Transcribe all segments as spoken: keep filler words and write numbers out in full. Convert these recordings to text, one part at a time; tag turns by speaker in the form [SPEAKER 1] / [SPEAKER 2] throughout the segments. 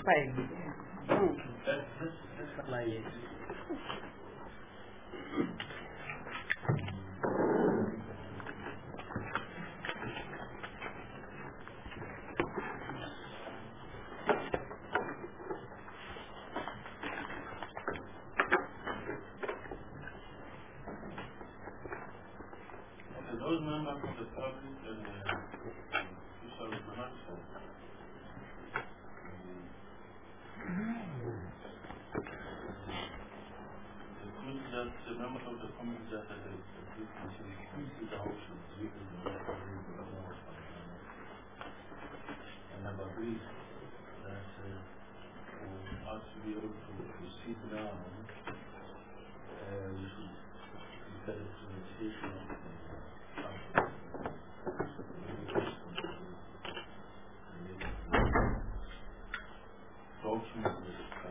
[SPEAKER 1] fine. That's that's like it.
[SPEAKER 2] Those members of the public and the official remarks. The members of the committee just had a brief meeting the options and have agreed that uh, for us to be able to proceed now, uh, we should get a presentation of the document.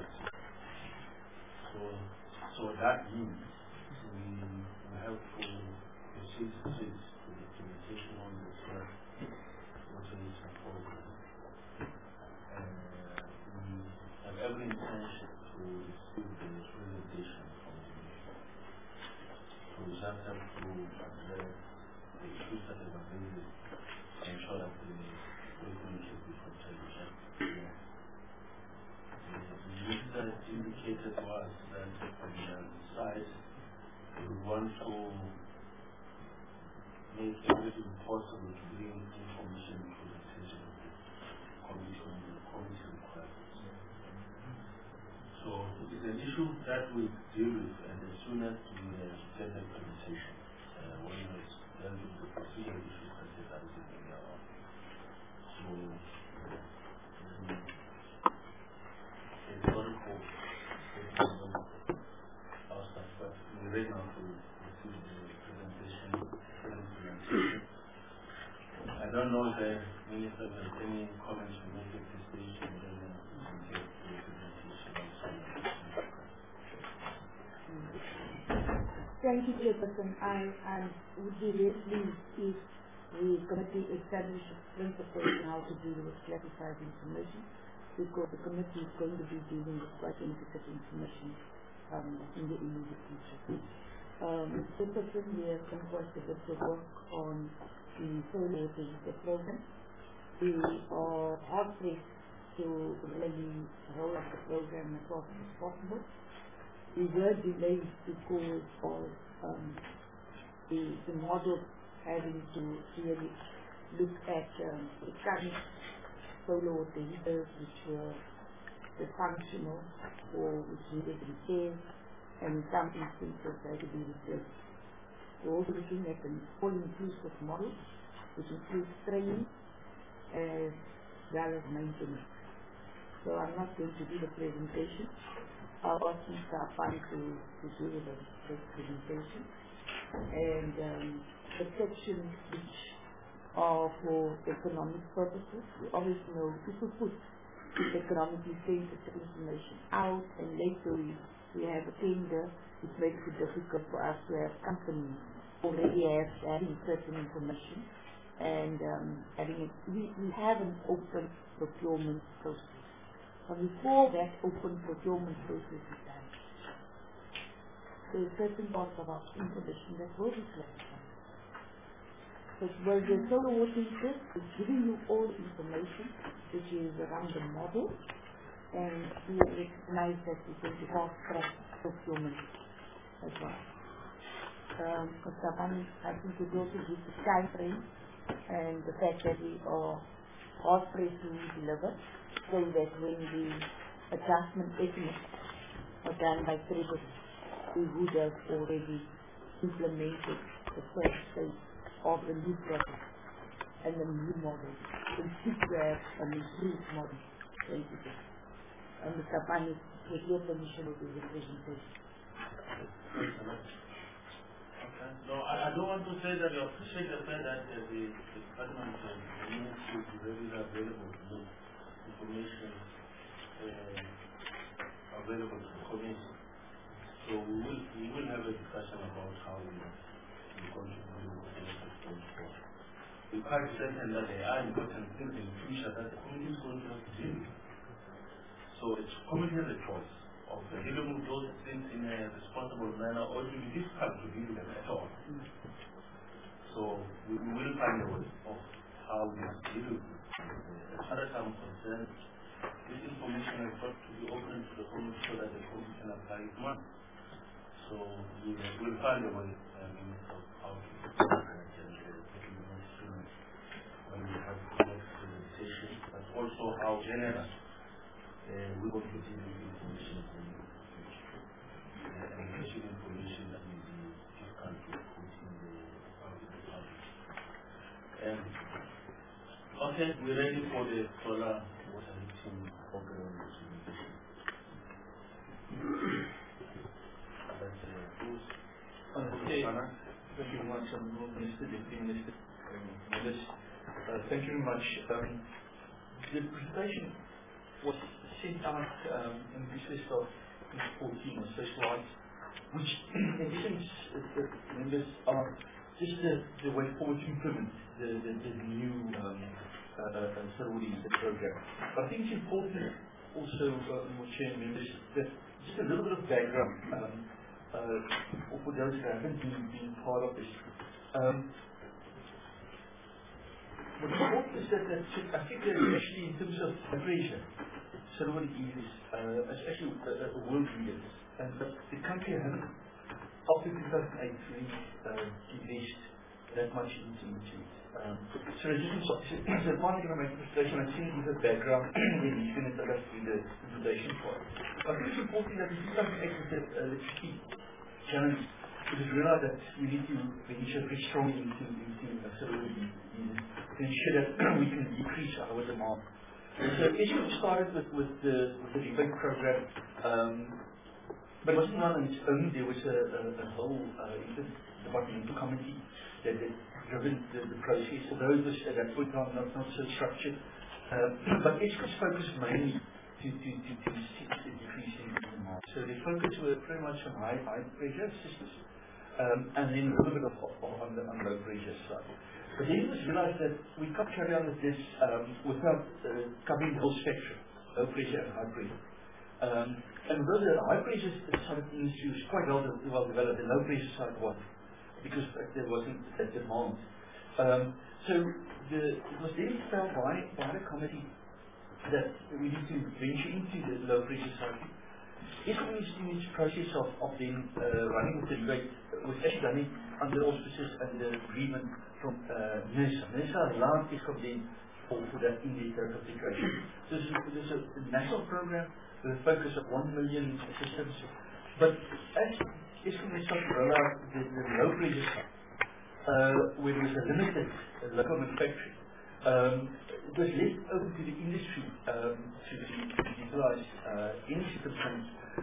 [SPEAKER 2] So, so that means we, we have to proceed to the implementation on the threat motivation program. And uh, we have every intention to receive the presentation from the mission. So we just have to address the issues that have been raised and ensure that the regulation is contained. The minister indicated to us that from the side we want to make everything possible to bring information to the attention of the commission and the commission requirements. So it is an issue that we deal with, and as soon as we uh, get the implementation, uh, when we deal with the procedural issues that they are in their own. So um, it's very cool. We're ready now to receive the presentation. presentation. I don't know if the minister has any comments to make at this stage, and then we can get the presentation.
[SPEAKER 3] Thank you, Chairperson. I, I would be really pleased if the committee establishes principles on how to deal with classified information, because the committee is going to be dealing with quite intricate information um, in the immediate future. Um, Chairperson, we have done quite a bit of work on the soil water user program. We are hard pressed to really roll out the program as fast as possible. We were delayed because of um, the, the model having to really look at um, the current solar water heaters which were dysfunctional or which needed repair, and in some instances had to be replaced. We're also looking at an all-inclusive model which includes training as well as maintenance. So I'm not going to do the presentation. I'll ask Mister Afan to, to do the, the presentation. And um, the sections which are for economic purposes, we always know if we put economically sensitive information out and later we, we have a tender, it makes it difficult for us to have companies already have having certain information and um, having it, we, we have an open procurement process. But before that open procurement process is done, there are certain parts of our information that will be classified. So well, the solar water test is giving you all information which is around the model, and we recognize that we can fast track procurement as well. Um, Mister Afan, I think we also give the time frame and the fact that we are hard pressed to deliver, so that when the adjustment estimates are done by credit, we would have already implemented the first stage of the new project and the new model. We should have an improved model. Thank you. And Mister Afan, with your permission, will do the presentation.
[SPEAKER 2] Okay. No, I, I don't want to say that you appreciate the fact that uh, the, the department of the ministry is readily available to the information uh, available to the community. So we will we will have a discussion about how we we contribute to the information. We quite certain that there are important things in the future that the community is going to have to deal with. So it's community has a choice of dealing with those things in a responsible manner, or it will be difficult to deal with them at all. So we, we will find a way of how we must deal with it. As far as I'm concerned, this information has got to be open to the community so that the community can apply it more. So we will find a way um, of how to do that and uh, when we have the next presentation, but also how generous uh, we want to deal with information in the future. Uh, and especially information that may be difficult to put in the public. Um, okay, we're ready for the solar water heating program.
[SPEAKER 4] Okay. Thank you very much, Honourable Minister, Deputy Minister. Uh, thank you very much. Um, the presentation was sent out um, in the process of fourteen on social rights, which in essence uh, the members are just the, the way forward to implement the, the, the new um, uh, uh, Saruri program. But I think it's important also, uh, Chair and members, that just a little bit of background. Um, Uh, or for those who haven't been, been part of this. Um, what's important is that, that I think that actually in terms of pressure, so what it is, uh, it's actually a, a world leader. And but the country hasn't, after two thousand eight, really uh, invest that much into, into it. Um, so as you can see, so part of my presentation, I think is a background, and he's going to tell us through the presentation part. I think it's important that we do something like with the electricity challenge, it is realized that we need to venture very strongly into, into accelerating to ensure that we can decrease our demand. So Eskom started with, with the with the rebate program, um, but it wasn't done on its own. There was a, a, a whole uh, interdepartmental committee that had driven the, the process, although it was at that point on not, not so structured. Uh, but Eskom's focus mainly to, to, to, to see the decrease in demand. So the focus were very much on high, high pressure systems, um, and then a little bit of, of on the on low pressure side. But then it was realized that we can't carry on with this um, without uh, covering the whole spectrum, low pressure and high pressure. Um, and although the high pressure side of the industry was quite well, well developed, the low pressure side wasn't, because there wasn't a demand. Um, so the, it was then felt by, by the committee that we need to venture into the low pressure side. Eskom is in its process of, of then uh, running with the rebate, was actually done it under auspices and the agreement from uh, NERSA. NERSA allowed Eskom then for, for that in-depth application. So this is, this is a national program with a focus of one million systems. But as Eskom is starting to roll out the, the low pressure side, uh, where there was a limited uh, local manufacturing, um, it was left open to the industry um, to utilize uh, any systems and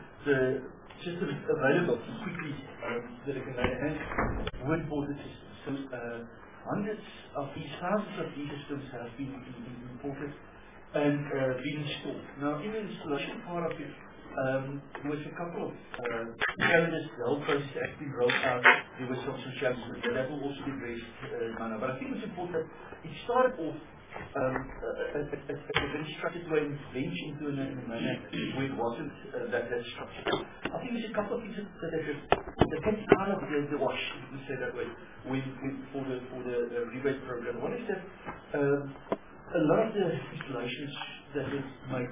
[SPEAKER 4] the systems available quickly um, that it can lay hands with border systems. So uh, hundreds of these, thousands of these systems have been, been imported and uh, been installed. Now in the installation part of it, um, there was a couple of uh, challenges. The whole process has been rolled out. There were some challenges that will also be raised uh, now. But I think it's important that it started off um, a, a, a, a very structured way and venture into in a, in a manner where it wasn't uh, that, that structured. I think there's a couple of things that, that, that can out of the, the wash, if you can say that way, when, when, for the, for the uh, rebate program. One is that um, a lot of the installations that were made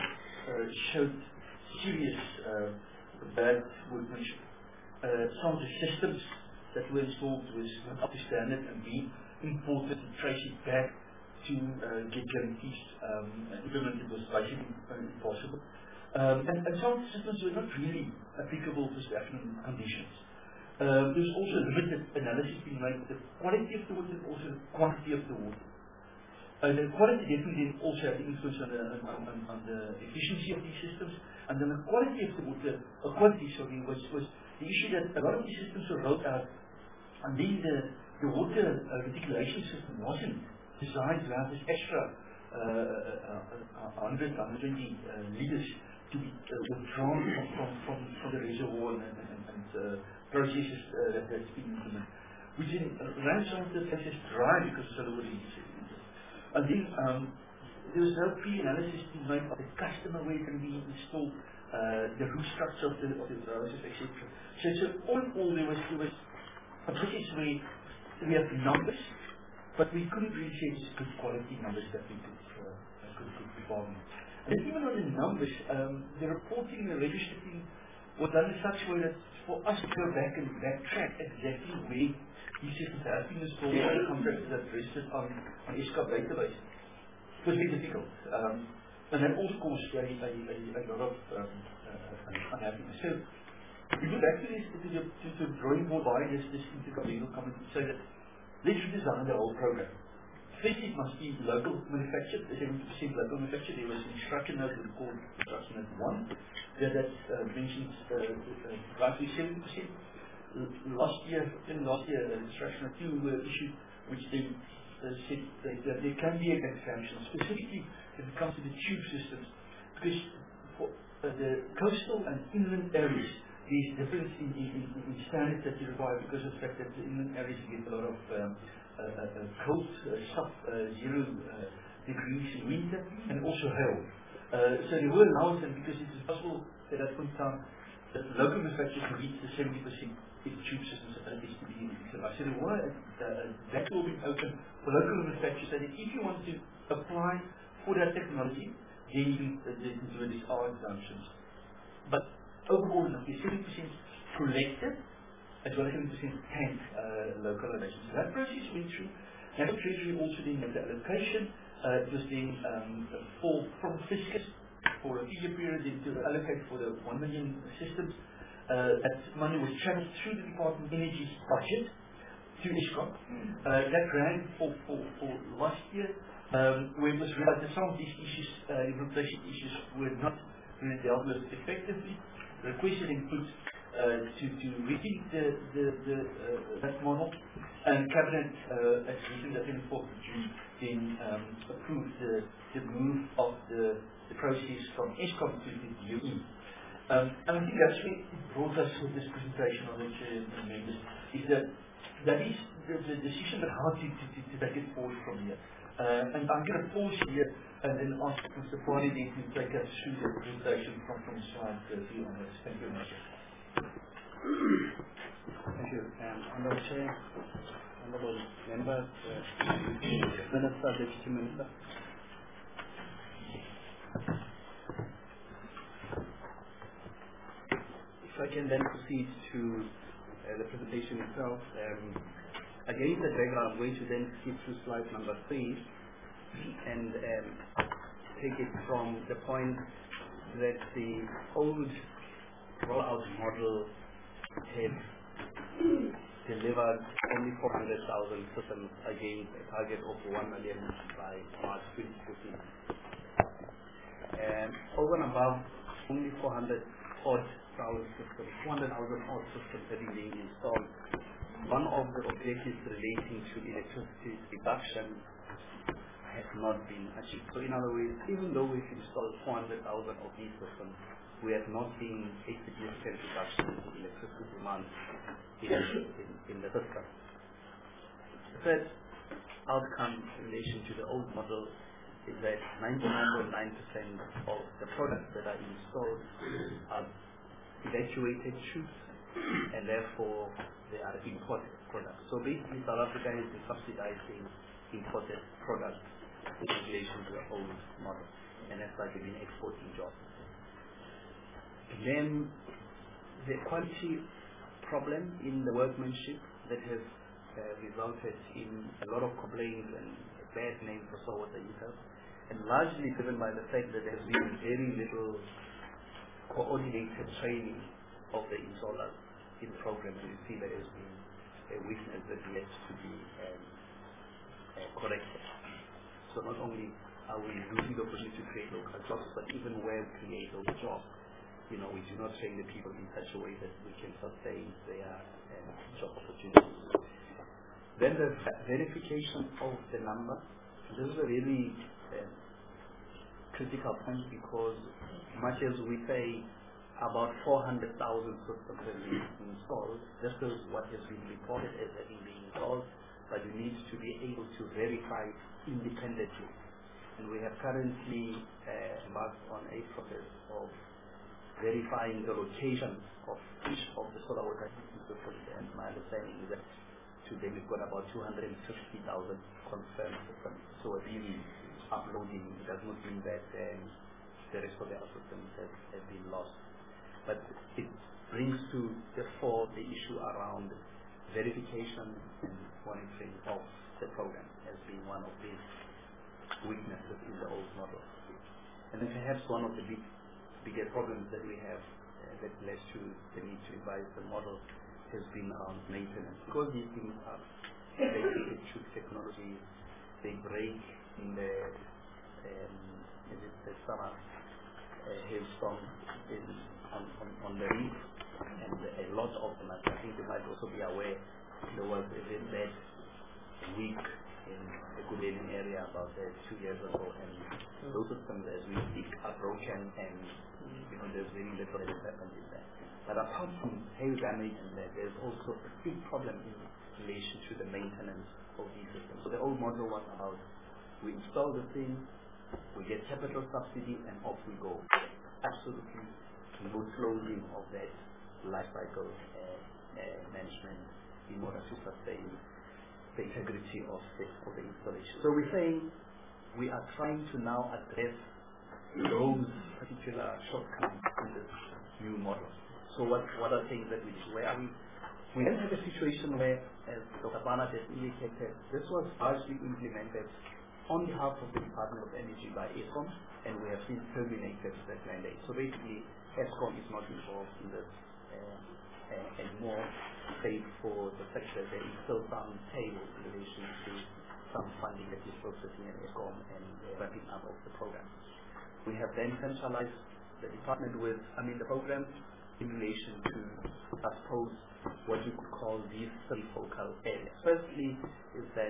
[SPEAKER 4] uh, showed serious uh, bad workmanship. Uh, some of the systems that were installed was not up to standard and being imported and traced it back to uh, get guarantees um, implemented was basically impossible. Um, and, and some systems were not really applicable to South African conditions. Uh, there was also limited analysis being made of the quality of the water and also the quantity of the water. Uh, the quality definitely also had influence on the, on, on, on the efficiency of these systems, and then the quality of the water, uh, quantity sorry, was, was the issue that a lot of these systems were rolled out, and then the, the water uh, reticulation system wasn't designed to have this extra uh, uh, uh, one hundred, one hundred twenty uh, liters to be uh, withdrawn from, from, from, from the reservoir and, and, and uh, processes uh, that, that's been implemented, which in, uh, ran some of the places dry because of the water. And then um, there was no pre-analysis to make of the customer where it can be installed, uh, the root structure of the, of the process, et cetera. So, so all in all, there was, there was a process where we have numbers, but we couldn't really say it's good quality numbers that we could, uh, could, could perform. And even on the numbers, um, the reporting and the registering was done in such a way that for us to go back and backtrack exactly where these systems have been installed, what the contractors have registered on an Eskom database, was very difficult. Um, and that also caused a, a, a, a lot of um, uh, unhappiness. So we go back to this, to the, to the drawing board by this, this intergovernmental committee to say that let's redesign the whole program. First, it must be local manufactured, seventy percent local manufactured. There was an instruction note we called instruction note one that, that uh, mentions uh, uh, roughly seventy percent. Last year, in last year, uh, instruction note two were issued, which then uh, said that, that there can be an expansion, specifically when it comes to the tube systems, because for uh, the coastal and inland areas, there's difference in, in, in, in standards that you require because of the fact that the inland areas get a lot of um, uh, uh, cold, uh, sub uh, zero uh, degrees in winter, and also hail. Uh, so there were allowances because it is possible at that point in time that local manufacturers can reach the seventy percent if the tube systems are S T B in so there were uh, that will be open for local manufacturers, so that if you want to apply for that technology, then you can uh, do these R exemptions. But overall, the seventy percent collected, as well as seventy percent tank uh, localization. So that process went through. National Treasury also then made the allocation. Uh, it was then um, for, from Fiscus for a two-year period then to allocate for the one million systems. Uh, that money was channeled through the Department of Energy's budget to Eskom. Uh, that ran for, for, for last year, um, where it was realized that some of these issues, uh, implementation issues, were not really dealt with effectively. Requested input uh, to, to rethink the, the, the, uh, that model, and Cabinet, uh, as recent as twenty-fourth of June, then um, approved the, the move of the, the process from Eskom to the D O E. Um, and I think that's what brought us with this presentation on which uh, members, is that that is the, the decision of how to, to, to, to take it forward from here. Uh, and I'm going to pause here and then ask Mister Farley to take us through the presentation from, from slide thirty onwards. Thank you very much.
[SPEAKER 1] Thank you. Um, Honourable Chair, Honourable Members, uh, Minister, Deputy Minister. If I can then proceed to uh, the presentation itself. Um, against the background, I'm going to then skip through slide number three and um, take it from the point that the old rollout model had delivered only four hundred thousand systems against a target of one million by March twenty fifteen. And over and above only four hundred odd thousand systems, four hundred thousand odd systems having been installed, one of the objectives relating to electricity reduction has not been achieved. So in other words, even though we've installed four hundred thousand of these systems, we have not seen a significant reduction in electricity demand in, in, in the system. The third outcome in relation to the old model is that ninety-nine point nine percent of the products that are installed are evacuated troops, and therefore they are imported products. So basically South Africa has been subsidizing imported products in relation to the old model, and that's like they've been exporting jobs. Then the quality problem in the workmanship that has uh, resulted in a lot of complaints and bad name for Soweto Youth, and largely driven by the fact that there has been very little coordinated training of the installers in the program. And you see there has been a weakness that yet to be um, uh, corrected. So not only are we losing the opportunity to create local jobs, but even where we create those jobs, you know, we do not train the people in such a way that we can sustain their um, job opportunities. Then the verification of the number. This is a really um, critical point, because much as we say about four hundred thousand systems have been installed, this is what has been reported as having been installed, but you need to be able to verify independently And we have currently uh, embarked on a process of verifying the location of each of the solar water heating systems, and my understanding is that today we've got about two hundred fifty thousand confirmed systems. So we're really uploading. It does not mean that um, the rest of the other systems have, have been lost. But it brings to the fore the issue around verification and monitoring of the program as being one of the weaknesses in the old model. And then perhaps one of the big bigger problems that we have uh, that led to the need to revise the model has been around maintenance. Because these things are related to technology, they break in the um, is it the summer uh, hailstorm in, on, on, on the reef, and a lot of them, I think you might also be aware, there was a very bad week in the Gudeni area about uh, two years ago, and those systems as we speak are broken, and you know there's very little that has happened in there. But apart from hail damage in there, there's also a big problem in relation to the maintenance of these systems. So the old model was about we install the thing, we get capital subsidy, and off we go. Absolutely no closing of that life cycle uh, uh, management in order to sustain the integrity of the, of the installation. So we're saying we are trying to now address those particular shortcomings in this new model. So what, what are things that we do? Where are we? We then have a situation where, as Doctor Barnard has indicated, this was largely implemented on behalf of the Department of Energy by ESCOM, and we have since terminated that mandate. So basically, ESCOM is not involved in this uh, uh, anymore, save for the fact that there is still some tail in relation to some funding that is processing in ESCOM and uh, wrapping up of the program. We have then centralized the department with, I mean, the program in relation to, I suppose, what you could call these three focal areas. Firstly, is that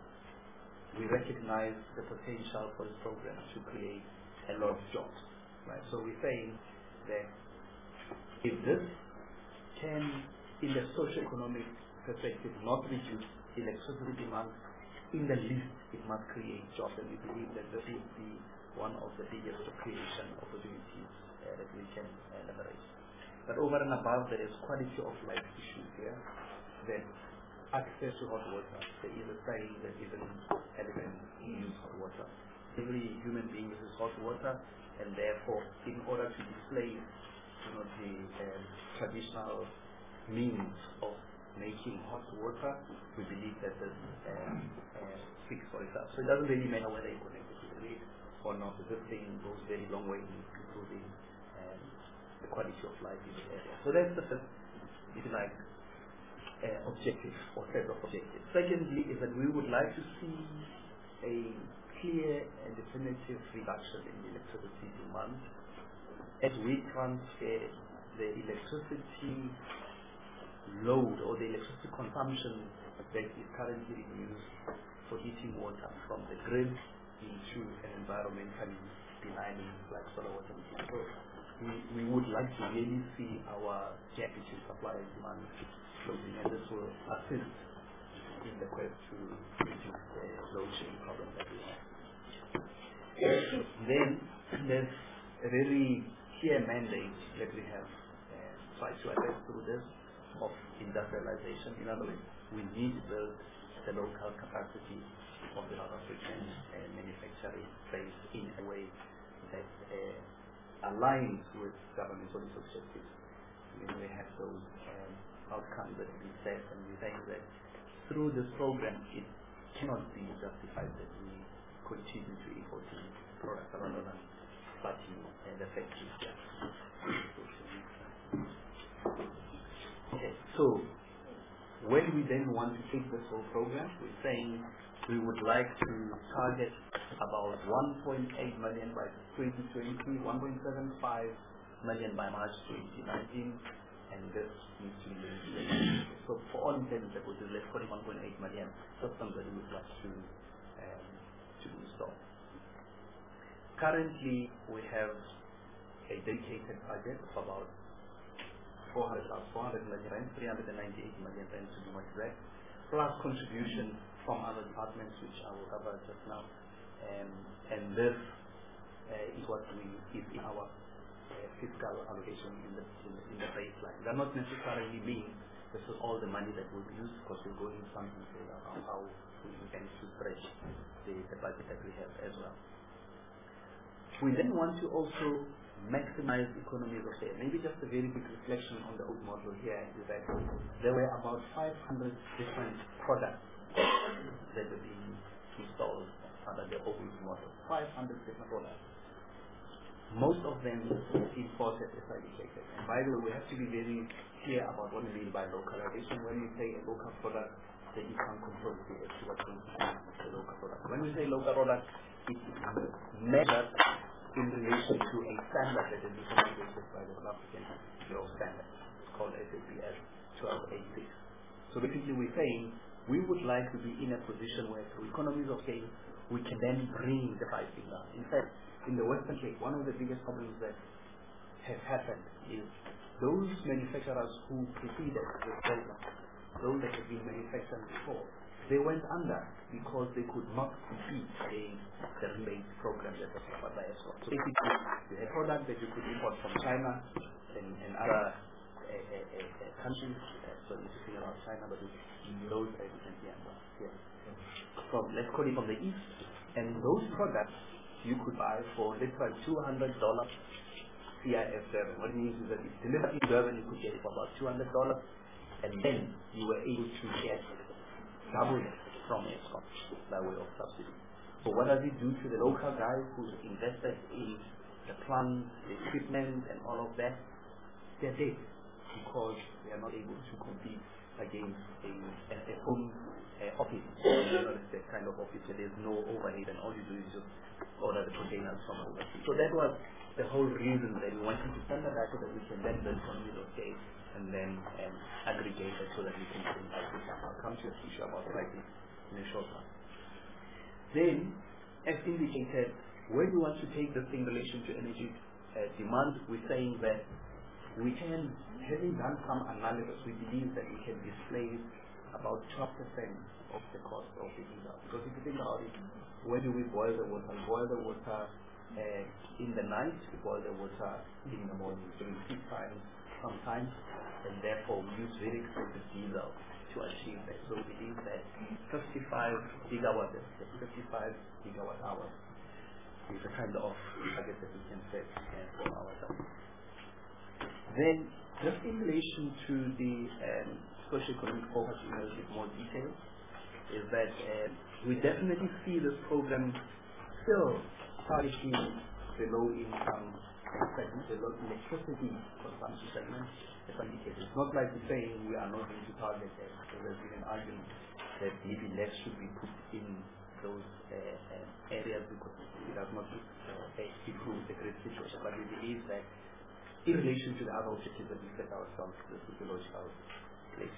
[SPEAKER 1] we recognize the potential for this program to create a lot of jobs, right? So we're saying that if this can, in the socio-economic perspective, not reduce electricity demand, in the least it must create jobs, and we believe that this is the one of the biggest creation opportunities uh, that we can uh, leverage. But over and above, there is quality of life issues here, that access to hot water. There is a saying that even elephants use hot water. Every human being uses hot water, and therefore, in order to displace, you know, the um, traditional means of making hot water, we believe that this um, uh, speaks for itself. So it doesn't really matter whether you're connected to the grid or not. This thing goes very long way in improving um, the quality of life in the area. So that's the first, if you like, uh, objective or set of objectives. Secondly, is that we would like to see a clear and definitive reduction in the electricity demand as we transfer the electricity load or the electricity consumption that is currently used for heating water from the grid into an environmentally benign like solar water. So we, we would like to really see our gap between supply and demand closing, and this will assist in the quest to reduce the load shedding problem that we have. Then there's a very clear mandate that we have uh, tried to address through this of industrialization. In other words, we need to build the local capacity of the South African uh, manufacturing base in a way that uh, aligns with government policy objectives. We, we have those um, outcomes that we set, and we think that through this program it cannot be justified that we continue to import products rather than starting uh, the factories here. Okay, so when we then want to take this whole program, we're saying we would like to target about one point eight million by twenty twenty, one point seven five million by March twenty nineteen, and this needs to be linked. So for all intents and purposes, let's call it one point eight million systems that we would like to, um, to install. Currently, we have a dedicated budget of about four hundred million rand, three hundred ninety-eight million rand to be more exact, plus contribution from other departments, which I will cover just now, Um, and this uh, is what we is in our uh, fiscal allocation in the, in the in the baseline. That not necessarily mean this is all the money that will be used, because we'll go in some detail about how we intend to stretch the, the budget that we have as well. We then want to also maximize economies of scale. Maybe just a very quick reflection on the old model here is that there were about five hundred different products that were being installed under the old model. five hundred different products. Most of them imported, as I indicated. And by the way, we have to be very clear about what we mean by localization. When we say a local product, then you can control the what we mean by local product. When we say local product, it is measured in relation to a standard that is defined by the South African Bureau of Standards. It's called S A P S twelve eighty-six. So basically we're saying we would like to be in a position where through economies of scale we can then bring the pricing down. In fact, in the Western Cape, one of the biggest problems that has happened is those manufacturers who preceded the program, those that have been manufactured before, they went under because they could not compete against the rebate program that was offered by ESCOM. So basically, you had product that you could import from China and, and other uh, uh, uh, countries. Uh, so interesting about China, but those as you can see here. From, let's call it from the east, and those products you could buy for let's say two hundred dollars C I F Durban. What it means is that if delivered in Durban, you could get it for about two hundred dollars, and then you were able to get double from ESCOM by way of subsidy. So what does it do to the local guy who's invested in the plant, the equipment, and all of that? They're dead because they are not able to compete against a, a, a home uh, office. You know, it's that kind of office where there's no overhead and all you do is just order the containers from overseas. So that was the whole reason that we wanted to standardize so that we can then learn from economies of scale and then um, aggregate it so that we can bring prices down. I'll come to a issue about pricing in a short time. Then, as indicated, when we want to take this in relation to energy uh, demand, we're saying that we can, having done some analysis, we believe that we can displace about twelve percent of the cost of the diesel. Because if you think about it, when do we boil the water? We boil the water uh, in the night, we boil the water in the morning. So we peak times sometimes, and therefore we use very expensive diesel to achieve that. So we believe that fifty-five gigawatt, fifty-five gigawatt hours is a kind of target that we can set uh, for ourselves. Then, just in relation to the um, socio-economic poverty in a little bit more detail, is that uh, we definitely see this program still targeting the low-income segment, the low electricity consumption segment. As indicated, it's not like we're saying we are not going to target that. So there's been an argument that maybe less should be put in those uh, uh, areas because it does not uh, improve the grid situation. But we believe that in relation to the other objectives that we set ourselves, this is the logical place.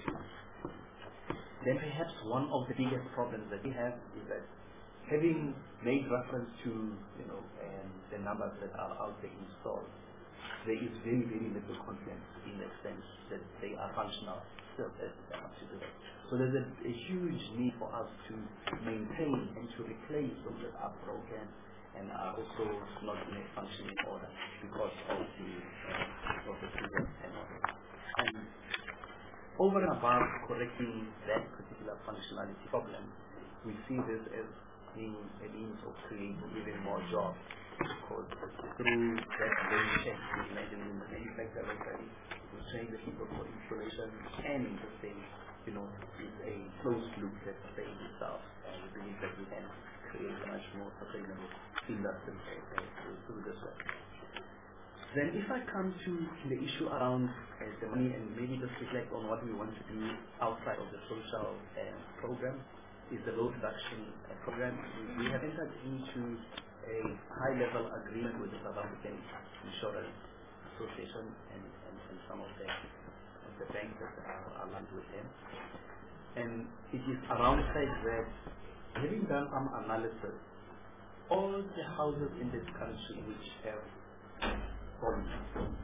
[SPEAKER 1] Then perhaps one of the biggest problems that we have is that having made reference to you know um, the numbers that are out there installed, there is very, very little confidence in the sense that they are functional still as they are to do that. So there's a, a huge need for us to maintain and to replace those that are broken and are also not in a functioning order because of the uh, of the figures and all that. And over and above correcting that particular functionality problem, we see this as being a means of creating even more jobs. Because through that very check, we imagine in the manufacturer locally, we train the people for installation and the same, you know, it's a closed loop that sustains itself. And we believe that we can create a much more sustainable industry through this way. Then if I come to the issue around uh, the money and maybe just reflect on what we want to do outside of the social uh, program, is the load reduction uh, program. We, we have entered into a high-level agreement with the South African Insurance Association and, and, and some of the, of the banks that are aligned with them. And it is around the fact that, having done some analysis, all the houses in this country which have bonds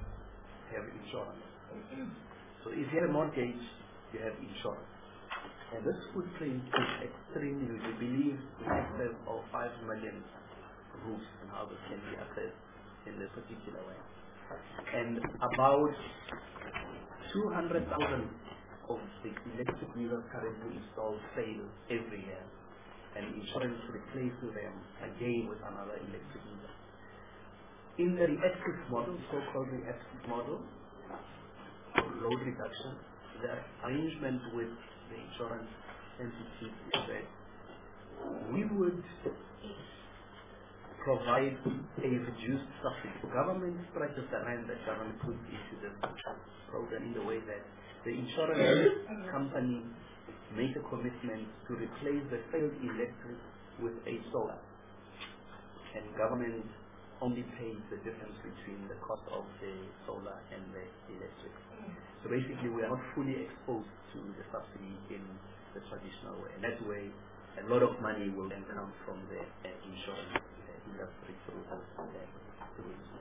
[SPEAKER 1] have insurance. So if you have a mortgage, you have insurance. And this footprint is extremely, we believe, in excess of five million roofs and houses can be accessed in this particular way. And about two hundred thousand of the electric meters currently installed fail every year, and insurance replaces them again with another electric meter. In the reactive model, so-called reactive model, load reduction, the arrangement with the insurance entity is that we would provide a reduced subsidy. Government practice the land that government puts into the program in the way that the insurance company make a commitment to replace the failed electric with a solar, and government only pays the difference between the cost of the solar and the electric. So basically, we are not fully exposed to the subsidy in the traditional way. And that way, a lot of money will then come from the uh, insurance uh, industry through this. Uh, through this.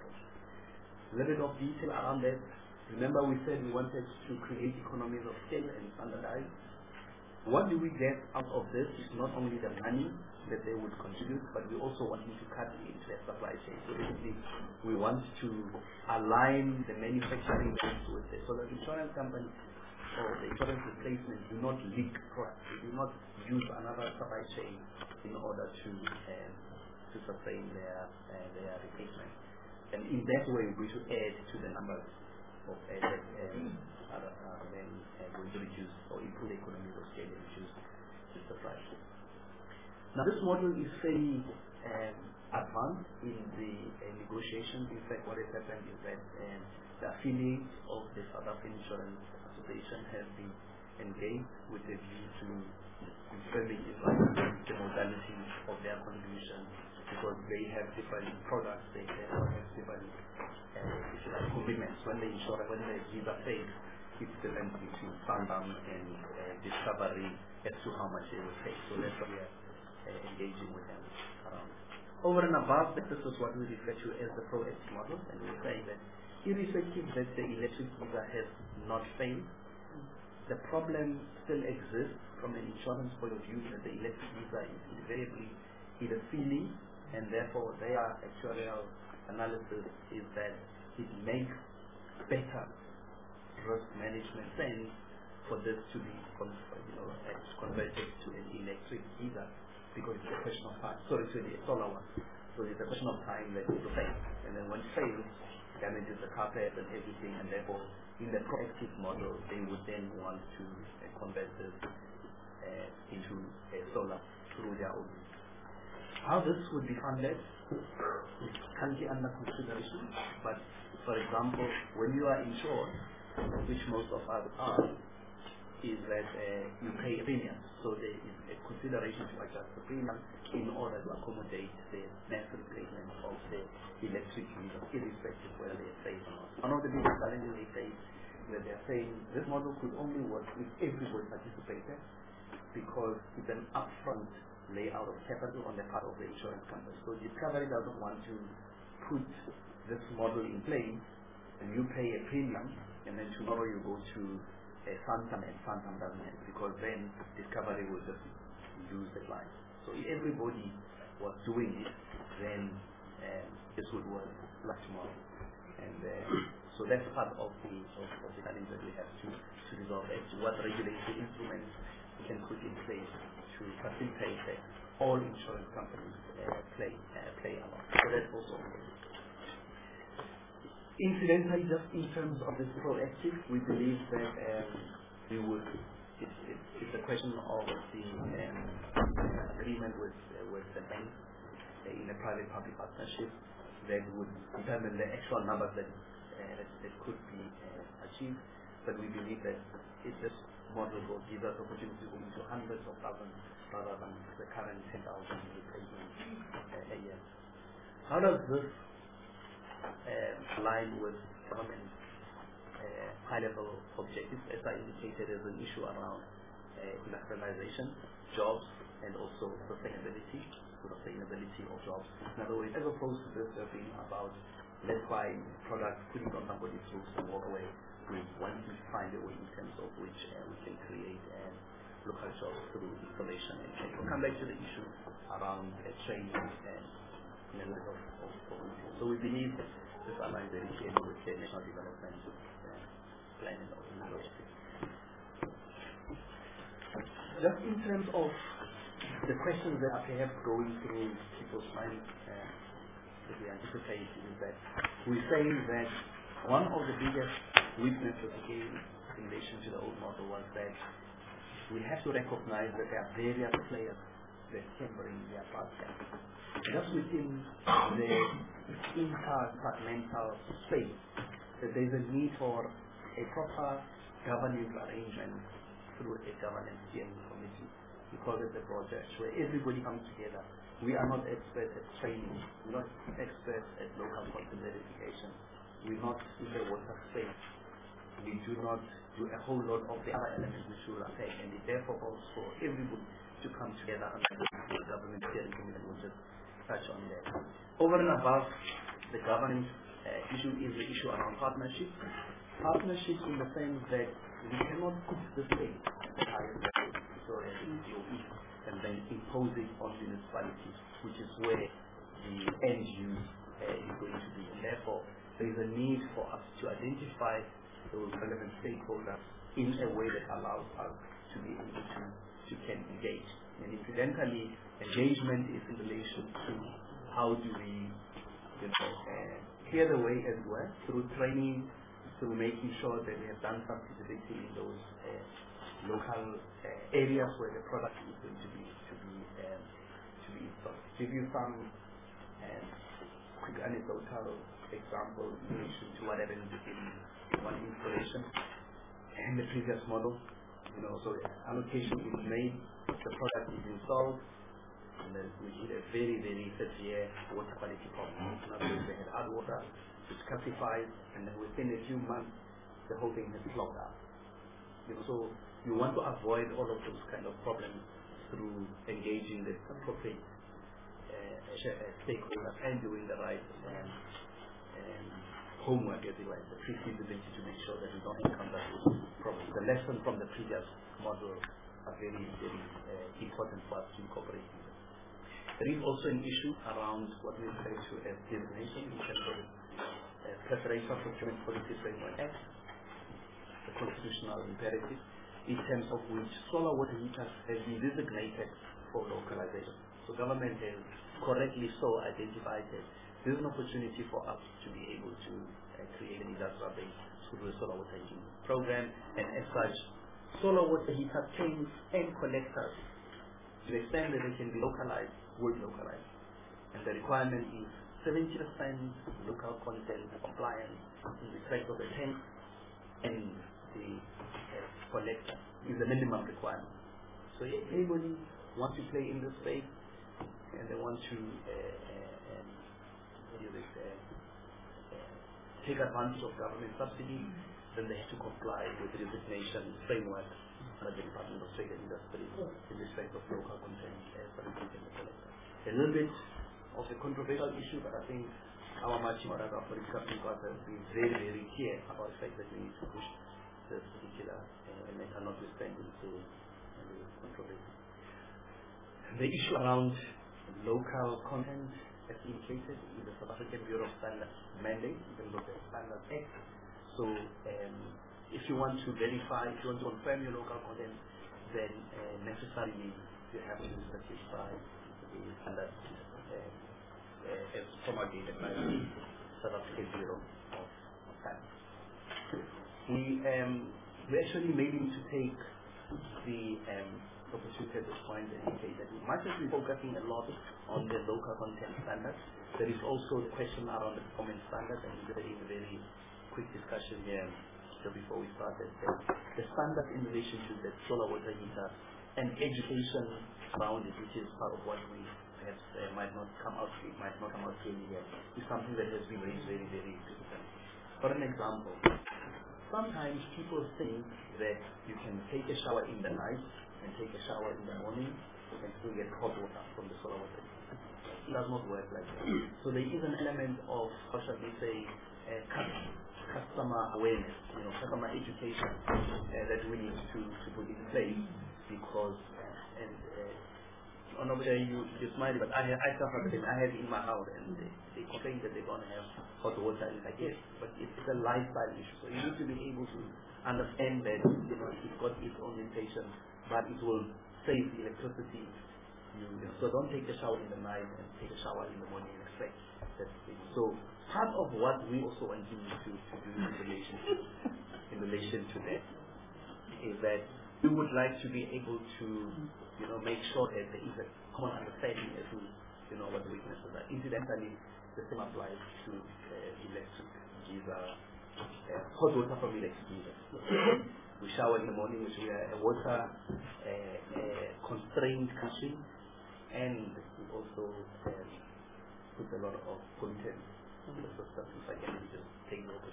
[SPEAKER 1] A little bit of detail around that. Remember, we said we wanted to create economies of scale and standardize. What do we get out of this is not only the money that they would contribute, but we also want to cut into their supply chain. So basically, we want to align the manufacturing lines with it, so that the insurance company or the insurance replacement do not leak products. They do not use another supply chain in order to um, to sustain their uh, their replacement. And in that way, we should add to the numbers of uh, that um, are uh, then uh, going to reduce or improve the economies of scale and reduce the supply. Now, this model is fairly um, advanced in the uh, negotiations. In fact, what has happened is that um, the affiliates of the South African Insurance Association have been engaged with a view to confirming the modalities of their contribution, because they have different products, they have different uh, commitments. When the insurer, when the visa fails, it's different between Sanlam and uh, Discovery as to how much they will pay. So that's why we are uh, engaging with them around. Over and above that, this is what we refer to as the proactive model, and we say that irrespective that the electric visa has not failed, the problem still exists from an insurance point of view, that the electric visa is invariably either failing, and therefore their actuarial analysis is that it makes better risk management sense for this to be con- you know, converted to an electric visa, because it's a question of time. Sorry, to the solar one. So it's a question of time that it will fail, and then when it fails, damages the carpet and everything, and therefore in the proactive model they would then want to uh, convert this uh, into a solar through their own. How this would be funded is currently under consideration, but for example, when you are insured, which most of us are, is that uh, you pay a premium. So there is a consideration to adjust the premium in order to accommodate the mass replacement of the electric meter, irrespective whether they are safe or not. One of the biggest challenges they face is that they are saying this model could only work if everybody participated, because it's an upfront layout of capital on the part of the insurance company. So Discovery doesn't want to put this model in place and you pay a premium and then tomorrow you go to a Santam and Santam doesn't have, because then Discovery will just lose the client. So if everybody was doing it, then um, this would work like tomorrow. And uh, so that's part of the, of, of the challenge that we have to, to resolve, as to what regulatory instruments we can put in place to facilitate that all insurance companies uh, play uh, play along. So that's also incidentally, just in terms of this proactive, we believe that um, we would, it, it, it's a question of the um, uh, agreement with uh, with the bank uh, in a private-public partnership that would determine the actual numbers that uh, that, that could be uh, achieved. But we believe that it, this model will give us opportunity to go into hundreds of thousands rather than the current ten thousand replacements uh, a year. How does this Uh, align with government uh, high-level objectives? As I indicated, there's an issue around uh, industrialization, jobs, and also sustainability, sustainability of jobs. In other words, as opposed to this being about let's buy products, put it on somebody's roofs and walk away, we want to find a way in terms of which uh, we can create uh, local jobs through installation. And we'll come back to the issue around uh, training and levels of, of, of so we believe this aligns very clearly with the national development uh, plan and objectives. Just in terms of the questions that are perhaps going through people's minds uh, that we anticipate is that we're saying that one of the biggest weaknesses again in relation to the old model was that we have to recognize that there are various players that can bring their part. Just within the interdepartmental space, that there is a need for a proper governance arrangement through a governance steering committee. We call it the project where everybody comes together. We are not experts at training, we're not experts at local content verification, we're not in the water space, we do not do a whole lot of the other elements which will affect, and it therefore calls for everybody to come together under the government steering committee, which is touch on that. Over and above the governance uh, issue is the issue around partnership. Partnership in the sense that we cannot put the state at the highest level, so as in D O E, and then impose it on municipalities, which is where the end use uh, is going to be. And therefore, there is a need for us to identify those relevant stakeholders in a way that allows us to be able to, to can engage. And incidentally, engagement is in relation to how do we you know, uh, clear the way as well through training, through making sure that we have done some feasibility in those uh, local uh, areas where the product is going to be to be um, to be installed. To give you some um, quick anecdotal example in relation to what happened in one installation and the previous model. You know, so allocation is made, the product is installed, and then we hit a very, very severe water quality problem. In other words, they had hard water, which calcifies, and then within a few months, the whole thing has clogged up. You know, so you want to avoid all of those kind of problems through engaging the appropriate uh, stakeholders and doing the right um, um, homework, as it were, the pre-feasibility to make sure that we don't encounter those problems. The lesson from the previous model are very, very uh, important for us to incorporate. There is also an issue around what we refer to as designation in terms of uh, Preferential Procurement Policy Framework Act, the constitutional imperative, in terms of which solar water heaters have been designated for localization. So government has correctly so identified it. There's an opportunity for us to be able to uh, create an industrial base through the solar water heating program, and as such, solar water heater tanks and collectors, to the extent that they can be localized, will be localized. And the requirement is seventy percent local content compliance in respect of the tank, and the uh, collector is the minimum requirement. So if anybody wants to play in this space, and they want to uh, uh, um, This, uh, uh, take advantage of government subsidy, then they have to comply with the designation framework under the Department of Trade and Industry in respect of local content as uh, a little bit of a controversial issue, but I think our marching orders, our political people have been very, very clear about the fact that we need to push this particular uh, matter, notwithstanding to uh, controversy. The issue around local content, as indicated in the South African Bureau of Standards mandate, even though the Standards Act. So um, if you want to verify, if you want to confirm your local content, then uh, necessarily you have to satisfy the standards uh, uh, as promulgated by the South African Bureau of Standards. We, um, we actually made him to take the um, opportunity at this point and indicate that much as we're focusing a lot on the local content standards, there is also the question around the performance standards, and we did a very quick discussion here so before we started. The, the standard in relation to the solar water heater and education around it, which is part of what we perhaps uh, might not come out it might not come out clearly here, is something that has been raised very, very important. For an example, sometimes people think that you can take a shower in the night and take a shower in the morning and still get hot water from the solar water. It does not work like that. So there is an element of, how shall we say, uh, customer awareness, you know, customer education uh, that we need to, to put in place because, uh, and uh, on over there you, you're smiling, but I, I suffer the same. I have it in my house, and they, they complain that they don't have hot water, and I guess, but it's a lifestyle issue. So you need to be able to understand that, you know, it's got its own limitations, but it will save electricity. You, you know, so don't take a shower in the night and take a shower in the morning and expect that. So part of what we also want you to, to do in relation to, in relation to that is that we would like to be able to, you know, make sure that there is a common understanding as to, you know, what the weaknesses are. Incidentally, the same applies to uh, electric geyser, uh, hot water from electric geyser. We shower in the morning, which we are a water uh, uh, constrained country, and it also um, puts a lot of content in the system. If I can just take over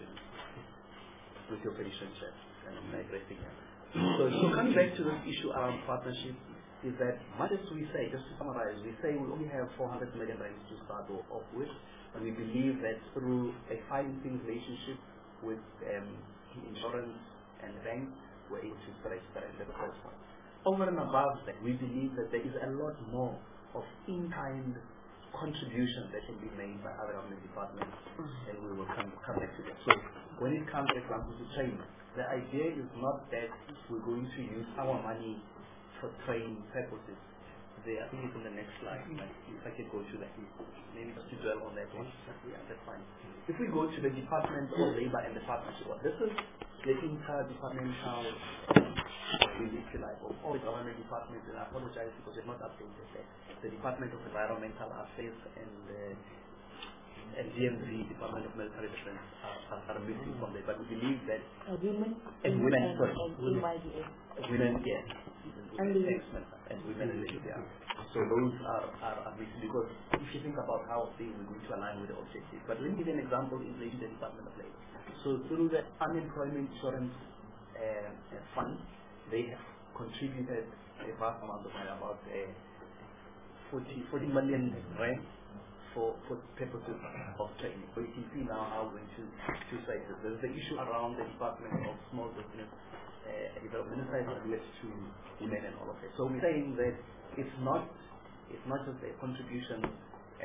[SPEAKER 1] with your patient chat and I'm digressing here. So, so coming back to this issue around partnership, is that much as we say, just to summarize, we say we only have four hundred million rands to start off with, and we believe that through a financing relationship with um, insurance and banks, we're able to stretch that into the first one. Over and above that, we believe that there is a lot more of in-kind contribution that can be made by other government departments, and we will come, come back to that. So when it comes, for example, to training, the idea is not that we're going to use our money for training purposes. There, I think it's on the next slide. Like, if I could go to that, maybe just to dwell on that one. Yeah, that's fine. If we go to the Department of Labor and the Partnership, well, this is the interdepartmental release, if you like, of all the government departments, and I apologize because it's not updated there. The Department of Environmental Affairs and the uh, D M V, Department of Military Defense, are, are, are missing from there. But we believe that
[SPEAKER 3] uh, women
[SPEAKER 1] and women,
[SPEAKER 3] and,
[SPEAKER 1] sorry,
[SPEAKER 3] and
[SPEAKER 1] women,
[SPEAKER 3] E Y D A.
[SPEAKER 1] women, yes,
[SPEAKER 3] And
[SPEAKER 1] women,
[SPEAKER 3] the-
[SPEAKER 1] ex-men, and women and ladies, yeah. So those are, are, are missing because if you think about how they we're going to align with the objectives. But let me give you an example in relation to the Department of Labor. So through the unemployment insurance uh, uh, fund, they have contributed a vast amount of money, about uh, forty, forty million rand for, for purposes of training. So you can see now how we're going to two sides. There's the issue around the Department of Small Business uh, Development side that relates to women and all of that. So we're saying that it's not it's not just a contribution uh,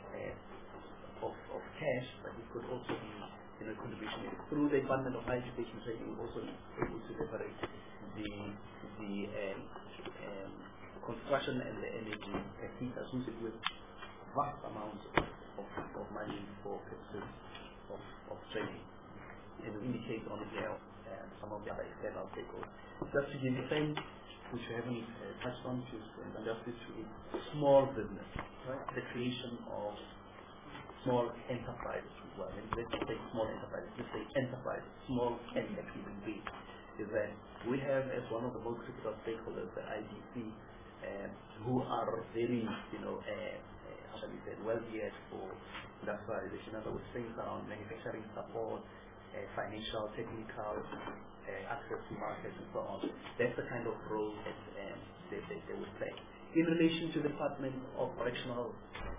[SPEAKER 1] uh, of, of cash, but it could also be, you know, contribution through the Department of Higher Education Training. We're also able to leverage the the um, um, construction and the energy heat associated with vast amounts of, of money for purposes of, of training. And we indicate on here uh, some of the other external stakeholders. Just to give you a sense, which we haven't uh, touched on, to and just to a small business, right? The creation of small enterprises as well. And let's say small enterprises, let's say enterprises, small and even big, is that we have as one of the most critical stakeholders, the I D C, uh, who are very, you know, uh, uh, how shall we say, well geared for industrialization. In other words, things around manufacturing support, uh, financial, technical, uh, access to markets and so on. That's the kind of role that um, they, they, they would play. In relation to the Department of Operational,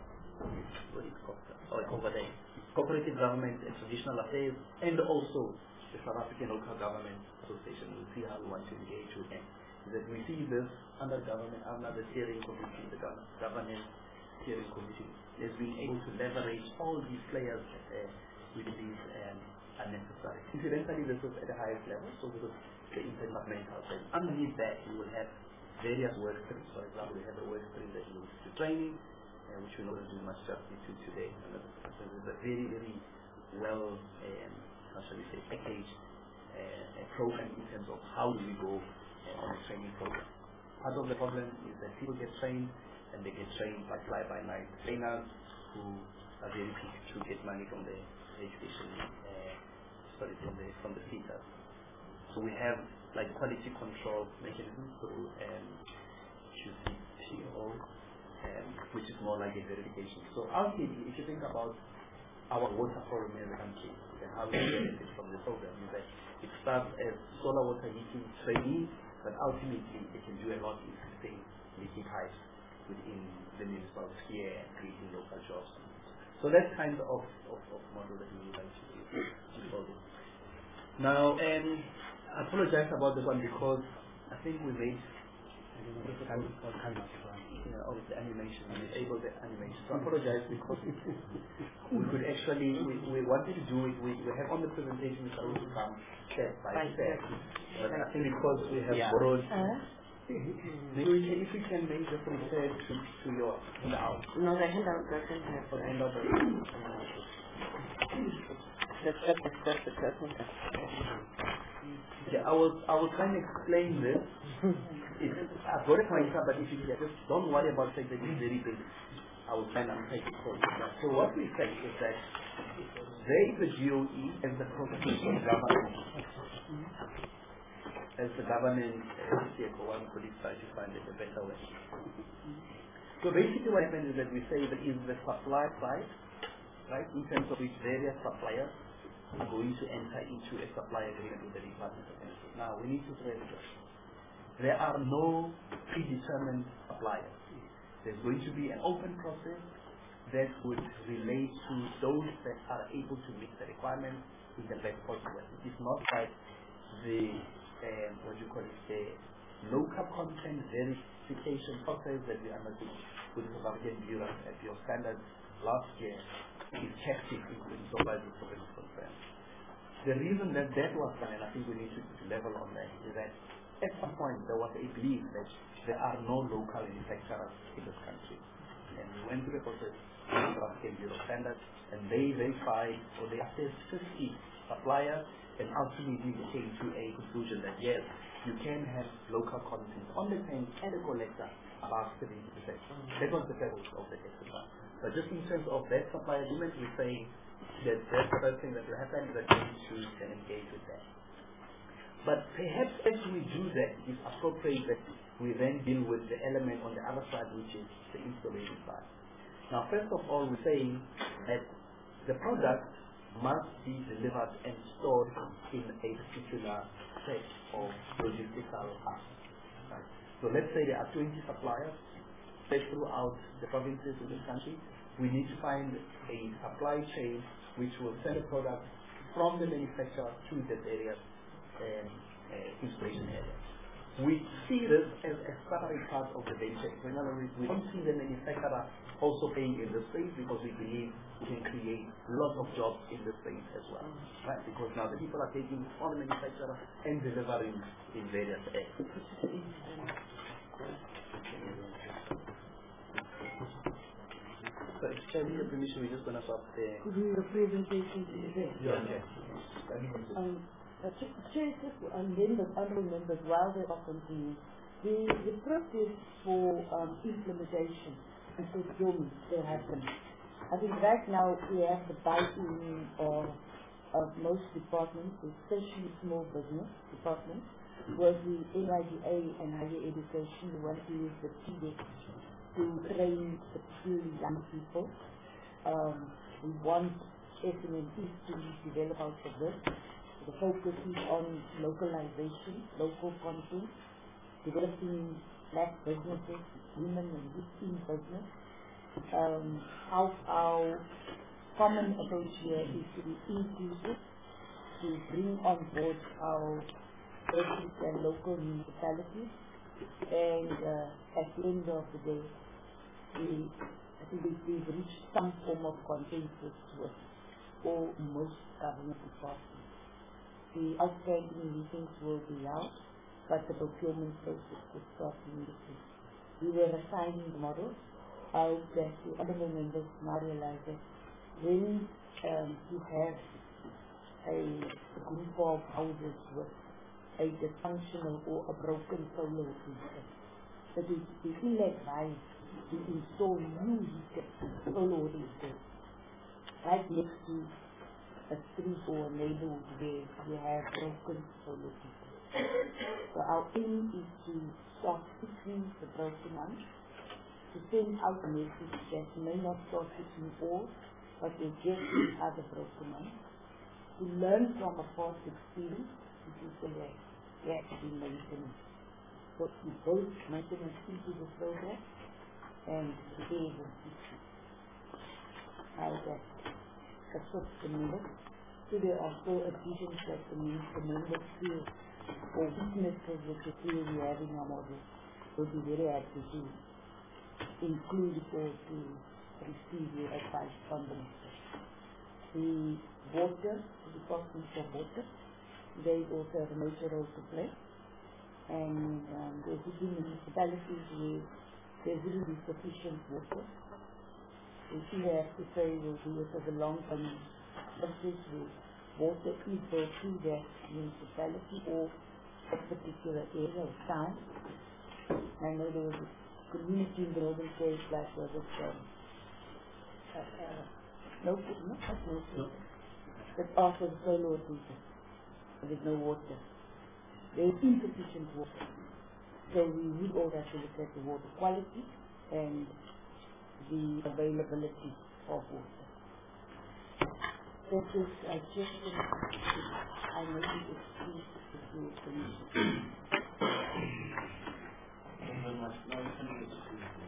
[SPEAKER 1] what is called, or over there, Cooperative Government and Traditional Affairs, and also the South African Local Government Association. We'll see how we want to engage with them. That we see this under government, under the steering committee, the gov- governance steering committee, has been able to leverage all these players that uh, we believe um, are necessary. Incidentally, this is at the highest level, so this is the interdepartmental side. Underneath that, we will have various work streams. For example, we have a work stream that relates to training, uh, which we know will do much justice to today. And so it's a very, very well, um, how shall we say, packaged uh, a program in terms of how do we go uh, on a training program. Part of the problem is that people get trained, and they get trained by fly-by-night trainers who are very quick to get money from the education, uh, sorry, from the from the theaters. So we have like quality control mechanisms through um, Q C T O, um, which is more like a verification. So ultimately, if you think about our water problem in the country and how we benefit from the program, is that it starts as solar water heating training, but ultimately it can do a lot in fixing leaky pipes within the municipal sphere and creating local jobs. So that's kind of, of, of model that we would like to do. Now, um, I apologize about this one because I think we made Yeah, of the animation, enable the animation. So I apologize because we could actually, we, we wanted to do it, we, we have on the presentation it's supposed to come step by step. But I think because we have yeah. borrowed, uh? maybe we can, if we can maybe just refer to, to your handout.
[SPEAKER 3] No, the handout doesn't have
[SPEAKER 1] the handout doesn't
[SPEAKER 3] That's just that's the person.
[SPEAKER 1] Yeah, I will I will try and explain this. It, I've got a pointer, but if you yeah, just don't worry about saying that it's very big. I will try and unpack it for you. So what we say is that there is the G O E as the process of government, as the government vehicle. One could try to find it a better way. So basically, what happens is that we say that is the supply side, right, in terms of which various suppliers are going to enter into a supply agreement with the Department of Energy. Now, we need to stress this. There are no predetermined suppliers. There's going to be an open process that would relate to those that are able to meet the requirements in the best possible way. It is not like the, um, what do you call it, the local content verification process that we undertook with the South African Bureau at your standards last year is hectic in so far as the program is concerned. The reason that that was done, and I think we need to, to level on that, is that at some point there was a belief that there are no local manufacturers in this country. And we went through the process with the South African Bureau standards, and they verified or they assessed fifty suppliers, and ultimately they came to a conclusion that yes, you can have local content on the tank and the collector above seventy percent. That was the purpose of the exercise. But just in terms of that supply agreement, we're saying that that's the first thing that will happen, that we need to then engage with that. But perhaps as we do that, it's appropriate that we then deal with the element on the other side, which is the installation side. Now, first of all, we're saying that the product must be delivered and stored in a particular set of logistical hubs. Right? So let's say there are twenty suppliers spread throughout the provinces in this country. We need to find a supply chain which will send a product from the manufacturer to that area, um, uh, installation area. We see this as a separate part of the venture. So in other words, we don't see the manufacturer also paying in this space because we believe we can create lots of jobs in this space as well. Right? Because now the people are taking from the manufacturer and delivering in various areas. So extending the permission, we're just going to stop there.
[SPEAKER 3] Could you the presentation is there?
[SPEAKER 1] Yeah, okay.
[SPEAKER 3] Um, uh, just and then the other members, while they are continuing, the, the process for um, implementation and procurement will happen. I think right now we have the buy-in of, of most departments, especially small business departments, where the N I D A and higher education want to use the T D E C to train particularly young people. Um, we want S M Es to be developed out of this. The focus is on localization, local content, developing black businesses, women and youth in business. Um, our, our common approach here is to be inclusive, to bring on board our districts and local municipalities, and uh, at the end of the day, we, I think we, we've reached some form of consensus with all most government departments. The outstanding meetings will be held, but the procurement process will start immediately. We were assigning the models. I hope that the honorable members now realize that when um, you have a, a group of houses with a dysfunctional or a broken solar system, that it is ill-advised to install new solar heaters right next to a street or a neighborhood where we have broken solar heaters. So our aim is to start fixing the broken ones, to send out a message that may not start fixing all, but will just the other broken ones, to learn from a past experience, which is the way we actually maintenance. So we both maintenance into the program and to be able to fix it. How that assists the members. So there are also additions that the members feel or weaknesses that we feel we have in our model. would be very happy to include or to receive your advice on the matter. The water, the Department for Water, they also have a major role to play. And um, there will be municipalities where there will be sufficient water. If you have to say will do it as a long-term process where water is brought to that municipality or a particular area of town. I know there was a community in the Northern Cape like was it um, uh, uh, no, no, not no, no. That offers solar people. There's no water. There is insufficient water. So we would all have to look at the water quality and the availability of water. That is a question I may be excused with your permission.
[SPEAKER 2] Thank you very much. Now we can get to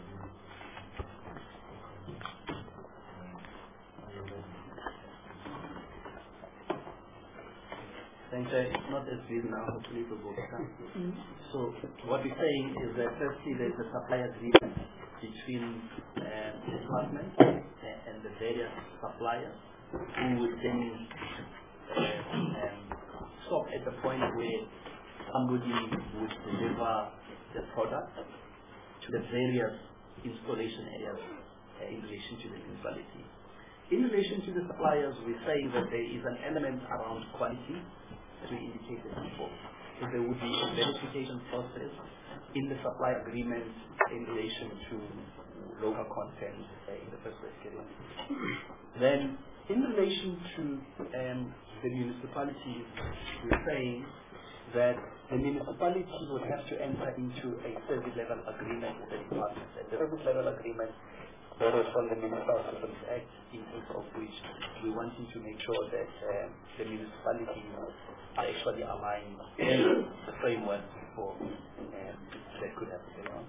[SPEAKER 1] Thanks, uh, it's not as big now, hopefully it will go better. Mm-hmm. So what we're saying is that firstly there's a supply agreement between uh, the department uh, and the various suppliers who would then uh, um, stop at the point where somebody would deliver the product to the various installation areas uh, in relation to the municipality. In relation to the suppliers, we say that there is an element around quality, as we indicated before. So there would be a verification process in the supply agreement in relation to local content uh, in the first place. Then, in relation to um, the municipalities, we're saying that the municipality would have to enter into a service level agreement with the department. And the service level agreement borrows from the Municipal Systems Act, in terms of which we wanting to make sure that um, the municipalities are actually aligned with the framework for um, that could happen.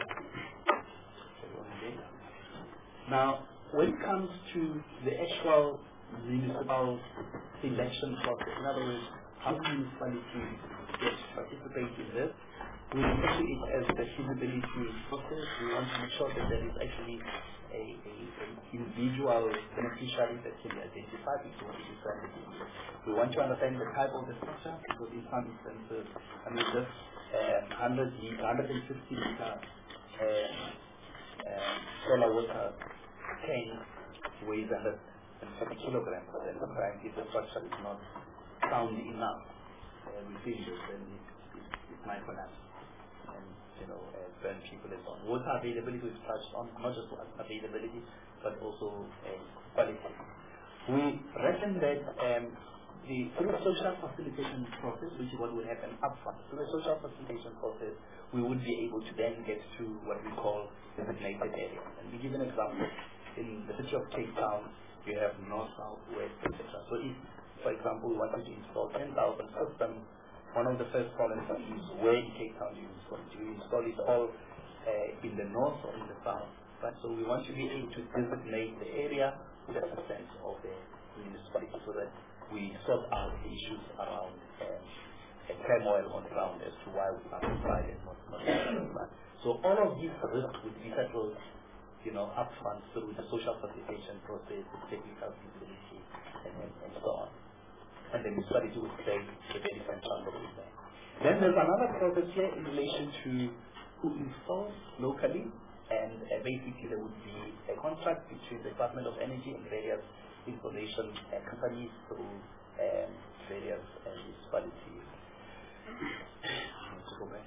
[SPEAKER 1] Now, when it comes to the actual municipal selection process, in other words, how municipalities get to participate in this, we refer to it as the feasibility process. We want to make sure that there is actually a, a, a individual beneficiary that can be identified into what is happening. We want to understand the type of the structure, because in some instances, I mean, just um, one hundred fifty liter uh, um, solar water tank weighs one hundred forty kilograms, and sometimes if the structure is not sound enough uh, within this, then it, it, it might collapse and, you know, uh, burn people and so on. Water availability we've touched on, not just availability, but also uh, quality. We reckon that um, the through the social facilitation process, which is what will happen upfront, through the social facilitation process, we would be able to then get to what we call designated areas. And we give an example. In the city of Cape Town, you have north, south, west, et cetera. So if, for example, we wanted to install ten thousand systems, one of the first problems is where in Cape Town do you install it? Do you install it all uh, in the north or in the south? Right? So we want to be able to designate the area with a sense of the municipality so that we sort out the issues around um, a turmoil on the ground as to why we are applied and not not. So all of these risks would be settled, you know, upfront through the social facilitation process, the technical feasibility, and, and, and so on. And the municipality would play a very central role in that. Then there's another process here in relation to who installs locally, and uh, basically there would be a contract between the Department of Energy and various installation uh, companies through um, various uh, municipalities. Let's go back.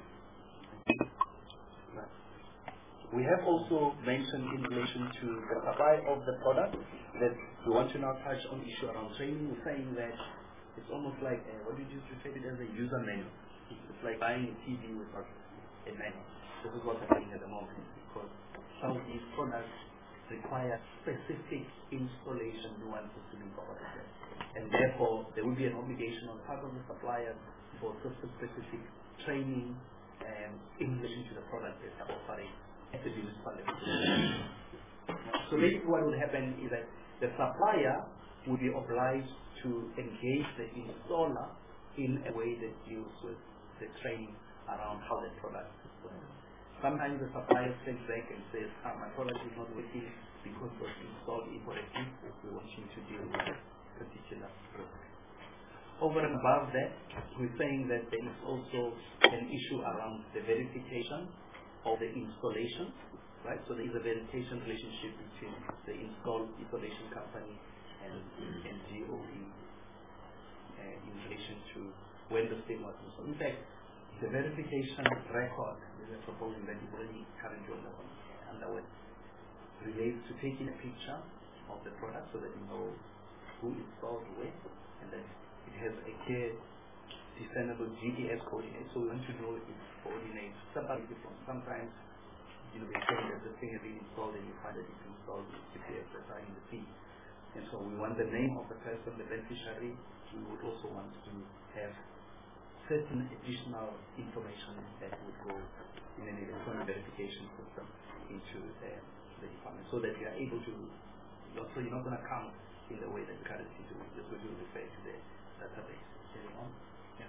[SPEAKER 1] We have also mentioned in relation to the supply of the product that we want to now touch on the issue around training. We're saying that it's almost like, uh, what did you refer it as, a user manual. It's like buying a T V with a manual. This is what's happening at the moment, because some of these products require specific installation nuances to be provided. And therefore, there will be an obligation on the part of the supplier for system-specific training um, in relation to the product that they're offering at the municipality. So basically what would happen is that the supplier would be obliged to engage the installer in a way that deals with the training around how that product works. Sometimes the supplier steps back and says, ah, my product is not working because it was installed incorrectly. We want you to deal with that particular risk. Over and above that, we're saying that there is also an issue around the verification of the installation, right? So there is a verification relationship between the install installation company and, and G O E uh, in relation to when the thing was installed. In fact, the verification record is a proposal that is already currently on the underway, relates to taking a picture of the product so that you know who installed where, and that it has a clear discernible G P S coordinate, so we want to know its coordinates. Sometimes different. Sometimes you know they say that the thing has been installed and you find that it's installed with G P S that's in the feed. And so we want the name of the person, the beneficiary. We would also want to have certain additional information that would go in an electronic verification system into the, the department, so that we are able to, so you're not going to count in the way that you currently do, just we will refer to the database. Carry on. Yeah.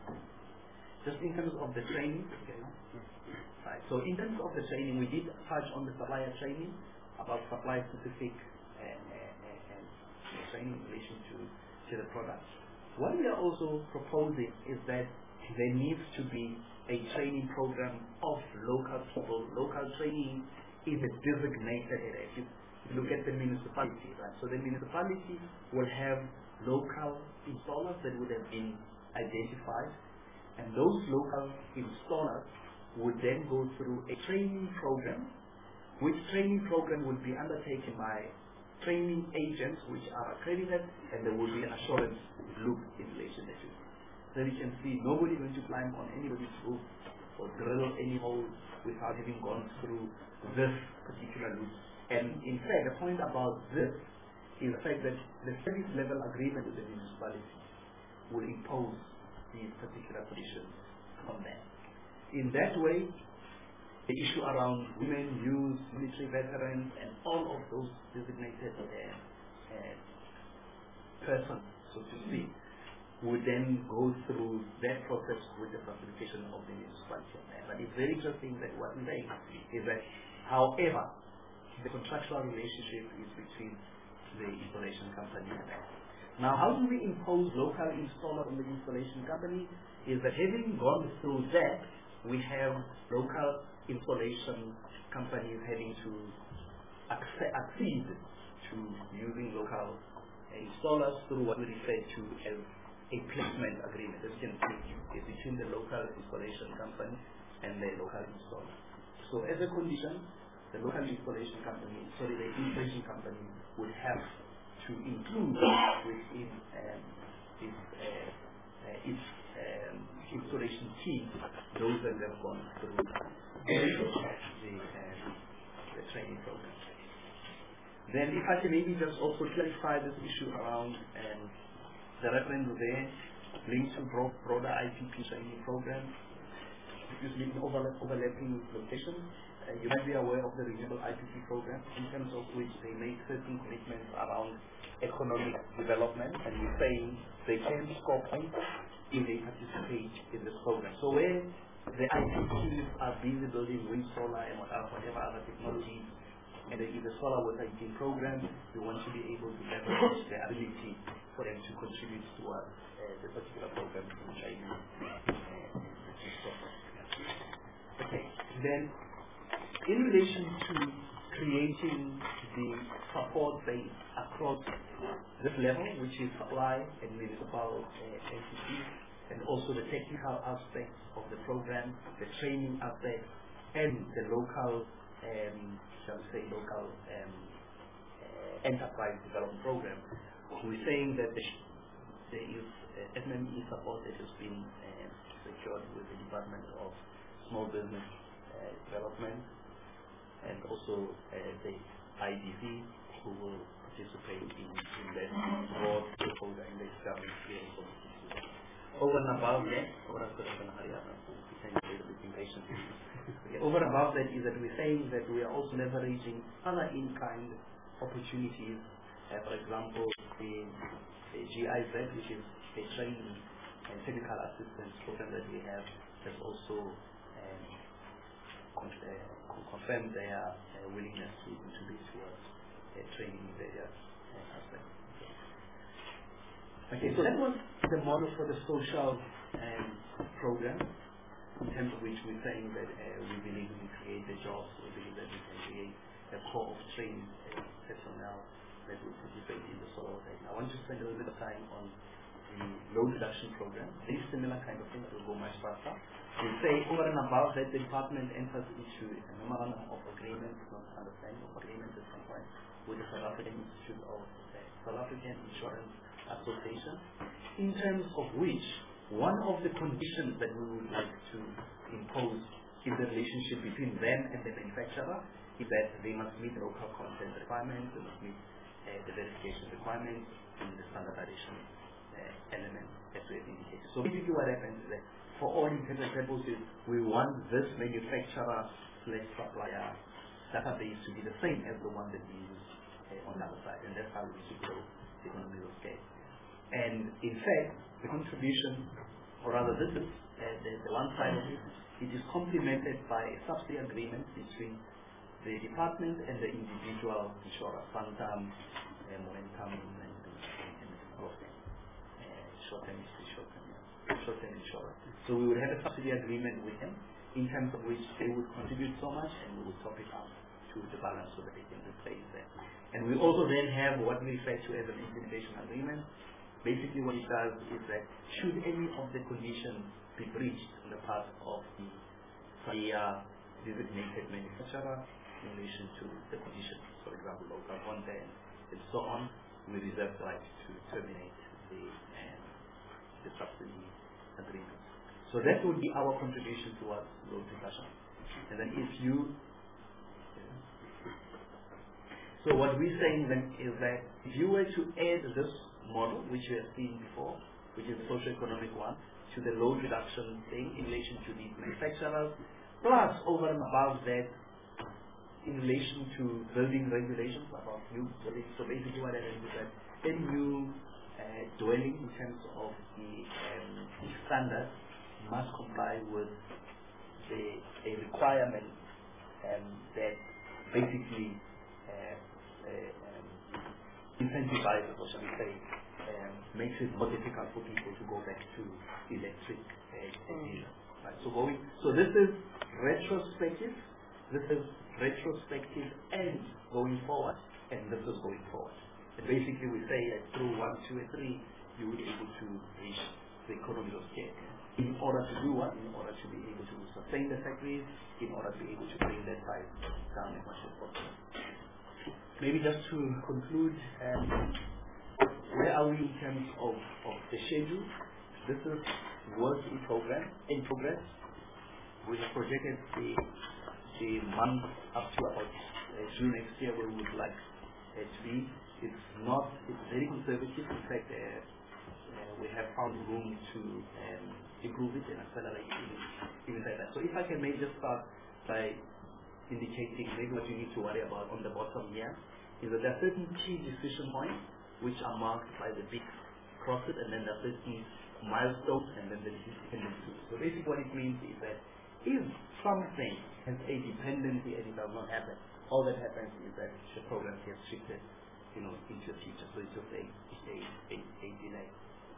[SPEAKER 1] Just in terms of the training, okay, no? Right. So in terms of the training, we did touch on the supplier training about supplier specific uh, uh, uh, uh, training in relation to, to the product. What we are also proposing is that there needs to be a training program of local people. Local training is a designated area. If you look at the municipality, right? So the municipality will have local installers that would have been identified, and those local installers would then go through a training program, which training program would be undertaken by training agents which are accredited, and there will be an assurance loop in relation to it. So you can see nobody is going to climb on anybody's roof or drill any hole without having gone through this particular loop. And in fact, the point about this is the fact that the service level agreement with the municipality will impose these particular conditions on them. In that way, the issue around women, youth, military veterans, and all of those designated uh, uh, persons, so to speak, would then go through that process with the facilitation of the municipality. But it's very interesting that what we're saying is that, however, the contractual relationship is between the installation company and us. Now, how do we impose local installer on the installation company? Is that having gone through that, we have local installation companies having to accede to using local installers through what we refer to as a placement agreement. As you can see, it's between the local installation company and the local installer. So as a condition, the local installation company, sorry, the installation company would have to include within um, its, uh, uh, its um, installation team those that have gone through the, um, the training program. Then if I can maybe just also clarify this issue around um, the reference there linked to bro broader I P P training program, usually in overlap, overlapping locations. Uh, you might be aware of the renewable I P P program, in terms of which they make certain commitments around economic development, and we're saying they can score points if they participate in this program. So where the I P Ps are busy building wind, solar, and whatever other technologies, and there is a solar water heating program, we want to be able to leverage the ability for them to contribute towards uh, the particular program in China. Okay, then in relation to creating the support base across this level, which is supply and municipal uh, entities, and also the technical aspects of the program, the training aspect, and the local, um, shall we say, local um, uh, enterprise development program. We're saying that the there is uh, S M E support that has been uh, secured with the Department of Small Business uh, Development, and also uh, the I D C, who will participate in, in that broad proposal in the government hearing committee. Over and above that, over and above that is that we're saying that we are also leveraging other in-kind opportunities. Uh, for example, the, the G I Z, which is a training and technical assistance program that we have has also um, con- uh, con- confirmed their uh, willingness to contribute towards uh, training in various uh, aspects. Okay, so that was the model for the social um, program, in terms of which we're saying that uh, we believe we can create the jobs, we believe that we can create a core of trained uh, personnel that will participate in the solar work. I want to spend a little bit of time on the load reduction program. This similar kind of thing that will go much faster. We say over and above that the department enters into a memorandum of agreement, not understanding of agreement at some point, with the South African Institute of uh, South African Insurance Association, in terms of which one of the conditions that we would like to impose in the relationship between them and the manufacturer is that they must meet local content requirements, they must meet uh, the verification requirements, and the standardization uh, element as we have indicated. So basically what happens is that for all intents and purposes, we want this manufacturer slash supplier database to be the same as the one that we use uh, on the other side, and that's how we should grow the economies of scale. And in fact, the contribution, or rather this is uh, the, the one side of it, it is complemented by a subsidy agreement between the department and the individual insurer, Santam, uh, Momentum, and, and all of them. Uh, short-term is short-term, short-term insurer. So we would have a subsidy agreement with them, in terms of which they would contribute so much, and we would top it up to the balance so that they can replace that. And we also then have what we refer to as an implementation agreement. Basically what it does is that should any of the conditions be breached on the part of the uh, designated manufacturer in relation to the conditions, for example, local content and so on, we reserve the right to terminate the, um, the subsidy agreement. So that would be our contribution towards load reduction. And then if you So what we're saying then is that if you were to add this model, which you have seen before, which is the socio-economic one, to the load reduction thing in relation to these manufacturers, plus over and above that, in relation to building regulations about new buildings. So basically what that is is that any new uh, dwelling in terms of the um, standard must comply with the, a requirement um, that basically uh, uh, um, incentivizes, or shall we say, um, makes it more difficult for people to go back to electric uh, diesel. Right? So going, so this is retrospective. This is retrospective and going forward, and this is going forward. And basically, we say that through one, two, and three, you will be able to reach the economy of scale. In order to do what? In order to be able to sustain the factories, in order to be able to bring that price down as much as possible. Maybe just to conclude, um, where are we in terms of, of the schedule? This is work in progress. In progress, we have projected the the month up to about uh, June next year, where we would like uh, to be. It's not. It's very conservative. In fact, uh, uh, we have found room to um, improve it and accelerate it even better. So, if I can maybe just start by indicating maybe what you need to worry about on the bottom here is that there are certain key decision points which are marked by the big crosses, and then there are certain milestones, and then the dependencies. So basically what it means is that if something has a dependency and it does not happen, all that happens is that the program gets shifted, you know, into the future. So it's just a, a, a, a delay.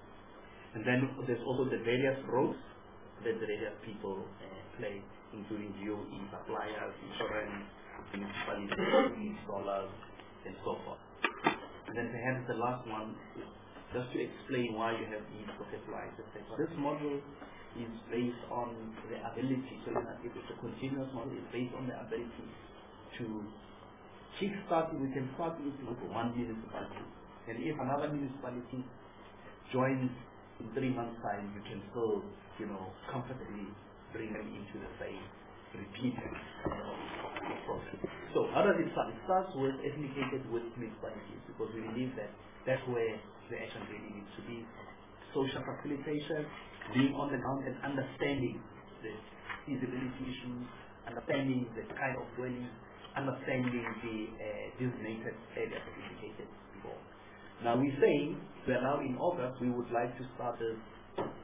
[SPEAKER 1] And then there's also the various roles that the various people uh, play, including G O E, suppliers, insurance, municipalities, installers, and so forth. And then perhaps the last one is just to explain why you have these capitalized, et cetera. This model is based on the ability, so if it's a continuous model, it's based on the ability to kickstart. We can start with one municipality, and if another municipality joins in three months' time, you can still, you know, comfortably bring them into the same repeated uh, process. So how does it start? It starts with educated with municipalities, because we believe that that's where the action really needs to be. Social facilitation, being on the ground and understanding the feasibility issues, understanding the kind of dwelling, understanding the uh, designated areas that indicated before. Now we're saying that now in August we would like to start this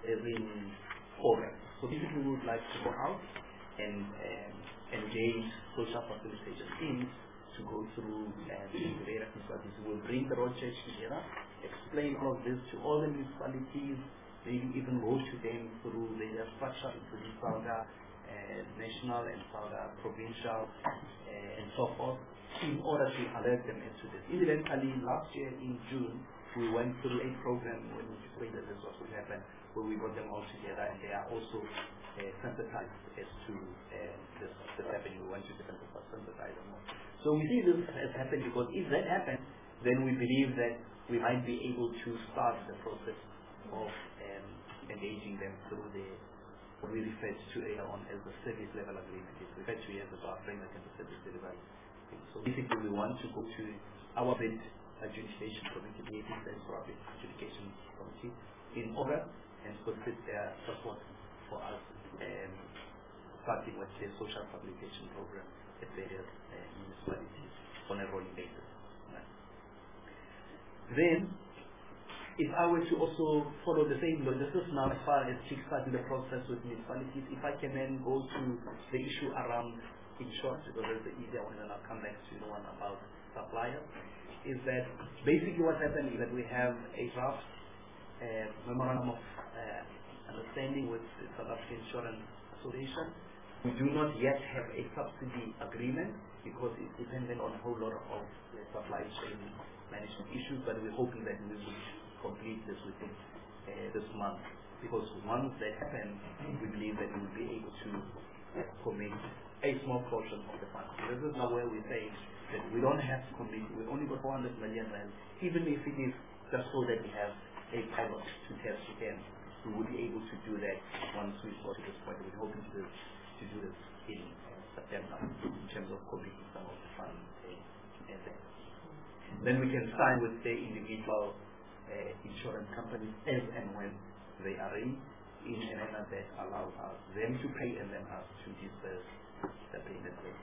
[SPEAKER 1] as in forums. So basically we would like to go out and um, engage social facilitation teams to go through and um, various municipalities. We'll bring the road church together, explain all of this to all the municipalities, maybe even go to them through their structure, including SALGA, uh, national and SALGA provincial, uh, and so forth, in order to alert them into this. Incidentally, last year in June, we went through a program when we explained that this was what happened, where we got them all together, and they are also uh, sensitized as to uh, this, this happening. We want to sensitize them more. So we see this has happened because if that happens, then we believe that we might be able to start the process of um, engaging them through the what we referred to earlier on as the service level agreement. It's referred to as the framework and the service level. So basically, we want to go to our bid adjudication committee, the eighteen stands for our bid adjudication committee, in order and solicit their support for us um, starting with the social publication program at various uh, municipalities on a rolling basis. Right. Then, if I were to also follow the same logistics now as far as kickstarting the process with municipalities, if I can then go to the issue around insurance, because that's the easier one, and I'll come back to the one about suppliers, is that basically what happened is that we have a draft uh, memorandum of uh, understanding with the South African Insurance Association. We do not yet have a subsidy agreement because it's dependent on a whole lot of uh, supply chain management issues, but we're hoping that we will complete this within uh, this month, because once that happens, we believe that we will be able to commit a small portion of the funds. So this is now where we say that we don't have to commit, we only got four hundred million rand, even if it is just so that we have a pilot to test again, we will be able to do that once we got to this point. We're hoping to, to do this in uh, September in terms of committing some of the funds uh, and then. Then we can sign with the individual uh, insurance companies as and when they are in, in a manner that allows us them to pay and then us to disperse the payment rate.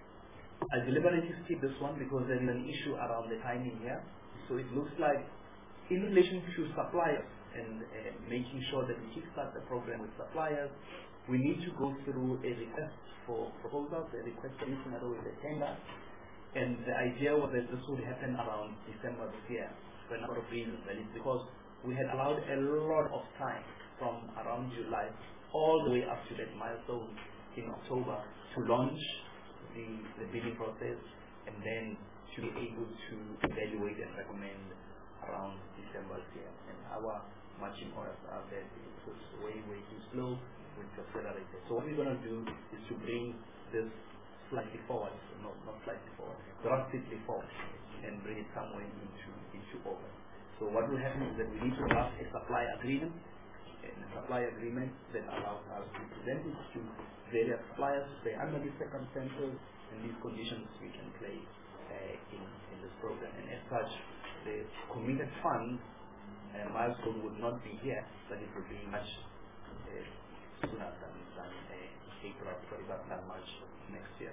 [SPEAKER 1] I deliberately skip this one because there is an issue around the timing here. So it looks like in relation to suppliers and uh, making sure that we kickstart the program with suppliers, we need to go through a request for proposals, a request for initial with a tender. And the idea was that this would happen around December this year for a number of reasons. And it's because we had allowed a lot of time from around July all the way up to that milestone in October to launch the, the bidding process and then to be able to evaluate and recommend around December this year. And our marching orders are that it was way, way too slow, we need to accelerate it. So what we're going to do is to bring this slightly forward, no, not slightly forward, drastically forward, and bring it somewhere into, into August. So what will happen is that we need to draft a supply agreement, and a supply agreement that allows us to present it to various suppliers, say under these circumstances and these conditions we can play uh, in, in this program. And as such, the committed funds uh, milestone would not be here, but it would be much uh, sooner than, than uh, April, sorry, than March next year.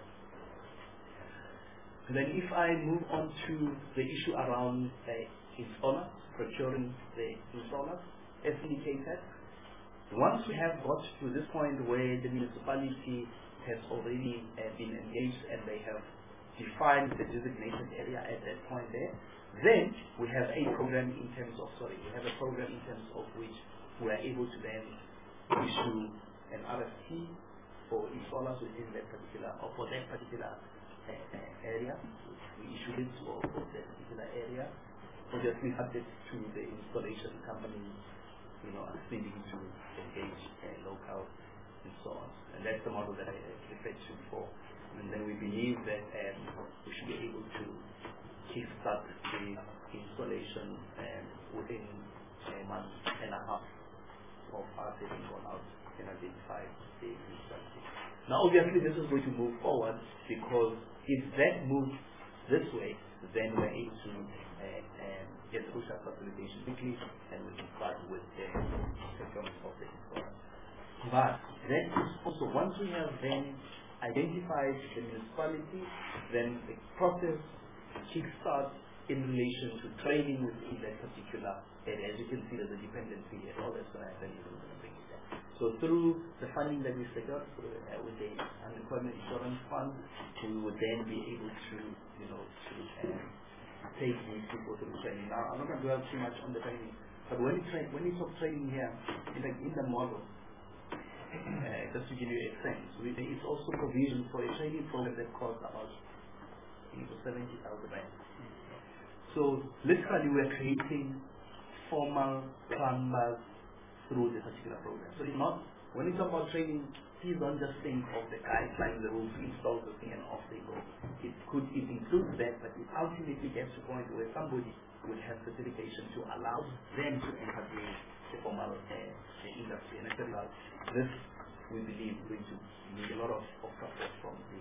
[SPEAKER 1] And then if I move on to the issue around uh, installers, procuring the installers, as indicated, once we have got to this point where the municipality has already uh, been engaged and they have defined the designated area at that point there, then we have a program in terms of, sorry, we have a program in terms of which we are able to then issue an R F P for installers within that particular, or for that particular uh, uh, area. We issue it for, for that particular area. Obviously subject to the installation company, you know, acceding to engage uh, local installers. And that's the model that I uh, referred to before. And then we believe that um, we should be able to kickstart the installation um, within a month and a half of us having gone out and identified the municipality. Now obviously this is going to move forward, because if that moves this way, then we're able to uh, um, get social facilitation quickly, and we can start with the procurement of the installer. But then also, once we have then identified the municipality, then the process kickstarts in relation to training within that particular area. As you can see, there's a dependency here. All that's going to happen is going to bring So through the funding that we secured uh, with the unemployment insurance fund, we would then be able to, you know, to uh, take these people through training. Now, I'm not going to dwell too much on the training, but when you, train, when you talk training here, in the, in the model, uh, just to give you a sense, we, there is also provision for a training program that costs about seventy thousand rand. So literally we're creating formal plumbers through this particular program. So it's not, when you talk about training, please don't just think of the guy climbing the roof, install the thing and off they go. It could, it includes that, but it ultimately gets to a point where somebody would have certification to allow them to enter the, the formal uh, industry. And as a result, this, we believe, is going to need a lot of, of support from the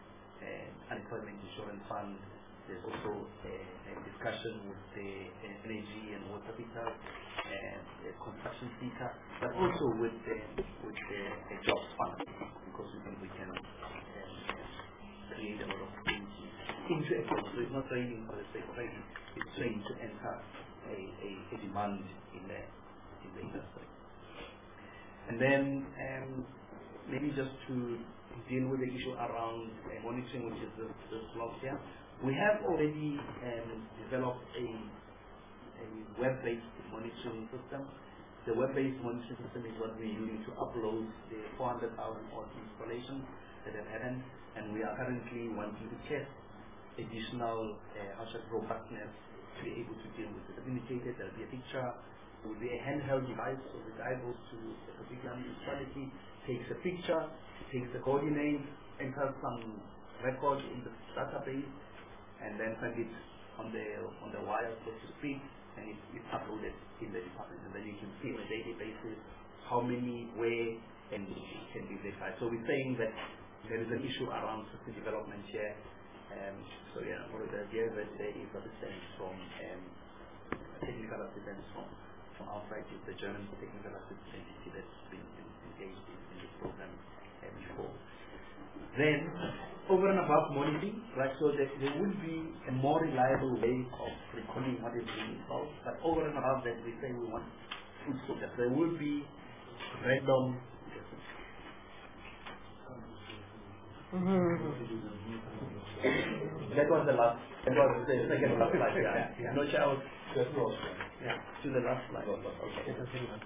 [SPEAKER 1] uh, unemployment insurance fund. There's also a, a discussion with the uh, energy and water sector and the construction sector, but also with the, with the, the jobs fund, because we think we can um, create a lot of opportunities into a process. So it's not training for the sake of training, it's training to enter a, a, a demand in the, in the industry. And then um, maybe just to deal with the issue around uh, monitoring, which is the, the slot here. We have already um, developed a, a web-based monitoring system. The web-based monitoring system is what we're using to upload the four hundred thousand odd installations that have happened, and we are currently wanting to test additional uh, robustness to be able to deal with it. As indicated, there will be a picture, there will be a handheld device, so the guy goes to a particular municipality, takes a picture, takes the coordinates, enters some record in the database, and then send it on the on the wire, so to speak, and it, it's uploaded in the department, and then you can see on a daily basis how many, where, and it can be verified. So we're saying that there is an issue around system development here. Um, so yeah, one of the ideas that there is assistance from um, technical assistance from from outside, is the German technical assistance entity that's been engaged in, in this program uh, before. Then, over and above monitoring, right, so that there would be a more reliable way of recording what is being installed, but over and above that, we say we want food soldiers. There will be random. Mm-hmm. That was the last, that was the second last slide, yeah. yeah. No child. Yeah, to the last slide. Okay.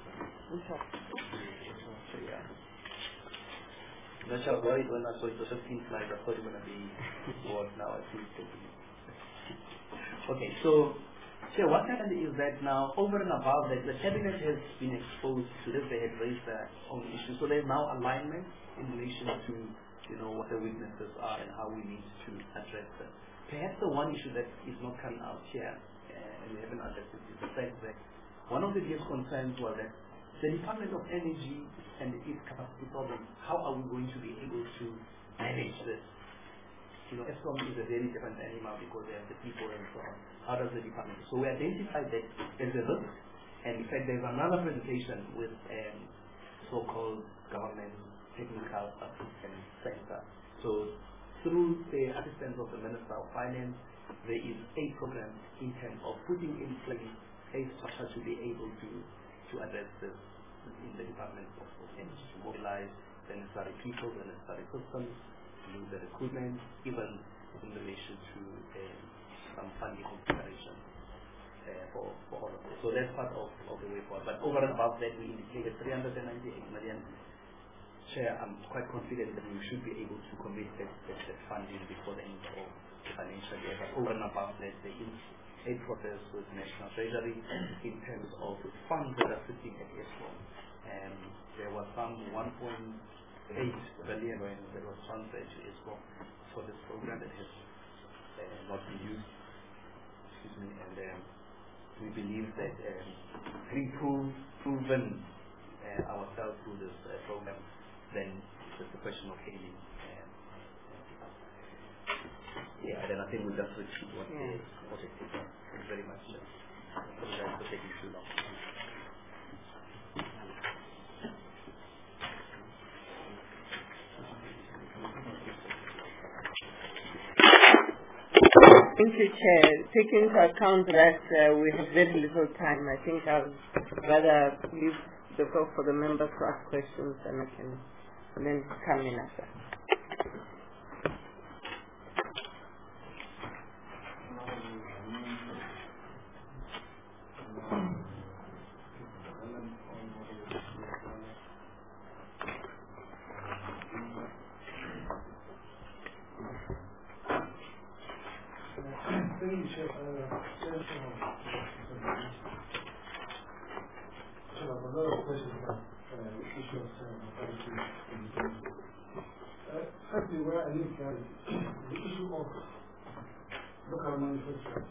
[SPEAKER 1] So, yeah. No child worried when I saw it was fifteen slides. I thought it was going to be bored now. I think. Okay, so, so what happened is that now, over and above that, the cabinet has been exposed to this. They had raised their own issues. So there's now alignment in relation to, you know, what the weaknesses are and how we need to address them. Perhaps the one issue that is not coming out here, uh, and we haven't addressed it, is the fact that one of the biggest concerns was that the Department of Energy and its capacity problem, how are we going to be able to manage this? You know, Eskom is a very different animal because they have the people and so on. How does the department? So we identified that there's a risk, and in fact there's another presentation with um, so-called government technical assistance center. So through the assistance of the Minister of Finance, there is a program in terms of putting in place a structure to be able to to address this in the Department of Energy, to mobilize the necessary people, the necessary systems, to use the recruitment, even in relation to um, some funding consideration uh, for, for all of this. So that's part of, of the way forward. But over and above that, we indicated three hundred ninety-eight million. Chair, I'm quite confident that we should be able to commit that, that, that funding before the end of the financial year. But over and above that, there is a process with National Treasury in terms of funds that are sitting at Eskom. And there was some one point eight billion that was transferred to Eskom for this program that has uh, not been used. Excuse me. And um, we believe that um, having prove, proven uh, ourselves through this uh, program, then it's just a question of hailing. Um, yeah, then I think we'll just repeat what yeah. the project is. Thank you very much. I apologize for taking too long.
[SPEAKER 5] Thank you, Chair. Taking into account that uh, we have very little time, I think I'll rather leave the floor for the members to ask questions, and I can and then come in after.
[SPEAKER 2] Firstly, where I need clarity, the issue of local manufacturers.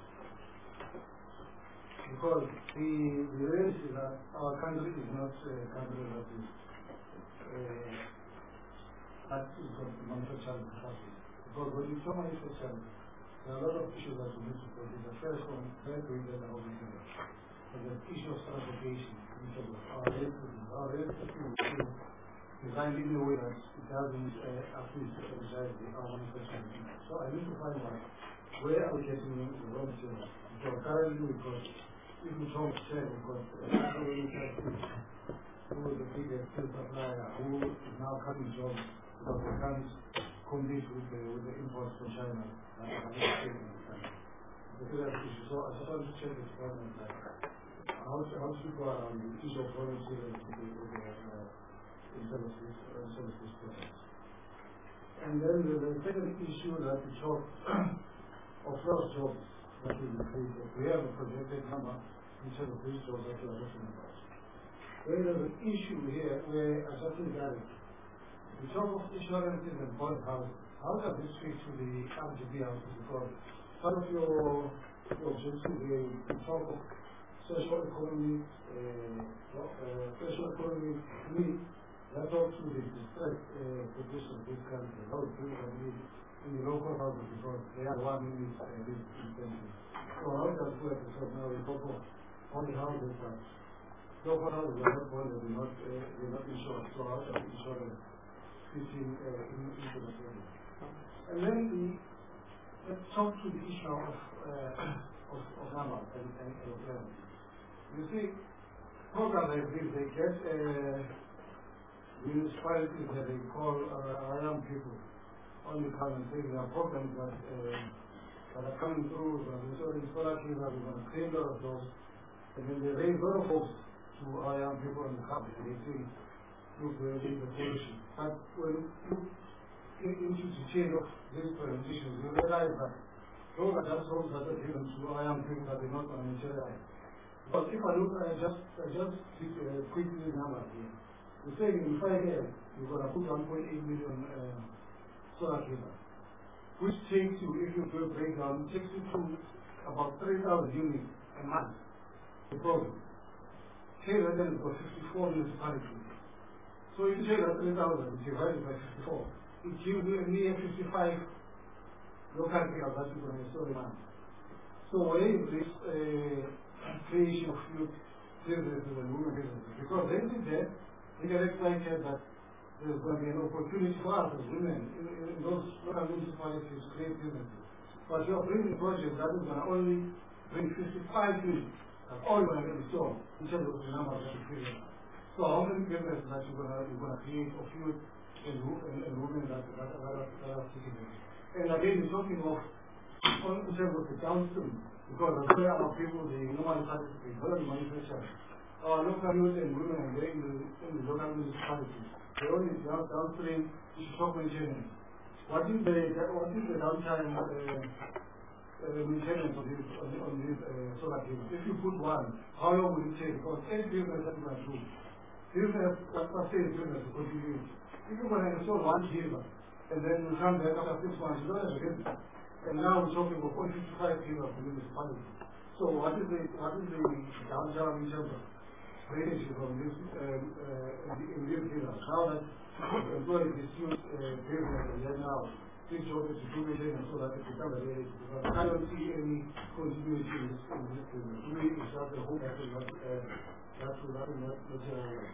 [SPEAKER 2] Because the, the reality is that our country is not a country that is uh, that is got manufacturing capacity. Because when you talk manufacturing, there are a lot of issues that we need to produce. The first one, very quickly, that I will mention, is the issue of transportation. In terms of our rail system, our rail system is designed in a way that it doesn't uh, assist to energize the our manufacturing. So I need to find out where are we getting the raw materials. So currently we've got, if we talk share, we've got uh, who is the biggest steel supplier, who is now cutting jobs because they can't compete with the, with the imports from China. Like, the third issue. So I just want to check this point on that. How to, how to go around the issue of raw materials with the, with the uh, in terms of this, uh, some of these products. And then the, the second issue that we talk of those jobs that will be created. We have a projected number in terms of these jobs that we are talking about. Then there's an issue here where I just think that we talk of insurances and bond houses. How does this fit to the R G B houses? Because part of your, your objective here, you talk of social economy, uh, uh, social economy needs. That's also the distressed uh, position of this country. How it brings them in the local houses because they are one who needs uh, this incentive. So how does it work? Because now we talk of only houses that local houses are not one, they're not, uh, they're not insured. So how does insurance fit in, uh, in, into the problem? And then the, let's talk to the issue of uh, of, of numbers and, and, and plans. You see, programs like this, they get uh, municipalities that they call uh, our young people only come and say there are programs that, uh, that are coming through, uh, so in scholarships that we're going to create a lot of those, and then they raise a lot of hopes to our young people in the country. They say, look, we're in the solution. But when you look into the chain of these presentations, you realize that those are just hopes that are given to our young people that they're not going to materialize. But if I look at uh, just, uh, just uh, quickly numbers here, we say in five years, you're going to put one point eight million uh, solar cables, which takes you, if you do a breakdown, takes you to about three thousand units a month. The problem. Here and then, got fifty-four municipalities. So if you take that three thousand, divided by fifty-four, it gives you a mere fifty-five local cables that you're going to install a month. So where is this uh, creation of youth businesses and women businesses? Because they did that. We can expect that there's going to be an opportunity for us as women in, in, in those local municipalities to create businesses. But you're bringing a project that is going to only bring fifty-five units. That's all you're going to install in terms of the number that you create. So how many businesses that you're going to, you're going to create of youth and, and, and women that, that, that, are, that are citizens? And again, you're talking of in terms of the downstream, because as well our people, they normally participate, very manufacturers. Our local youth and women are in the, in the local municipalities. They only down, downstream to stock maintenance. What is the what is the downtime uh, uh, maintenance of this on, on this uh, solar cables? If you put one, how long will it take? Because eight business that you can do. Business, let's say business to continue. If you're going to install one cable and then you come back after six months, you don't have a business. And now we're talking about one hundred fifty-five cables for municipality. So what is the what is the downtime in terms of relationship from this um, uh, in this case? Now that the employee dispute uh, business and then now this job is to do maintenance so that it becomes a reality. Because I don't see any continuity in this, in this business. To me, it's just a whole effort that uh, that will not materialize.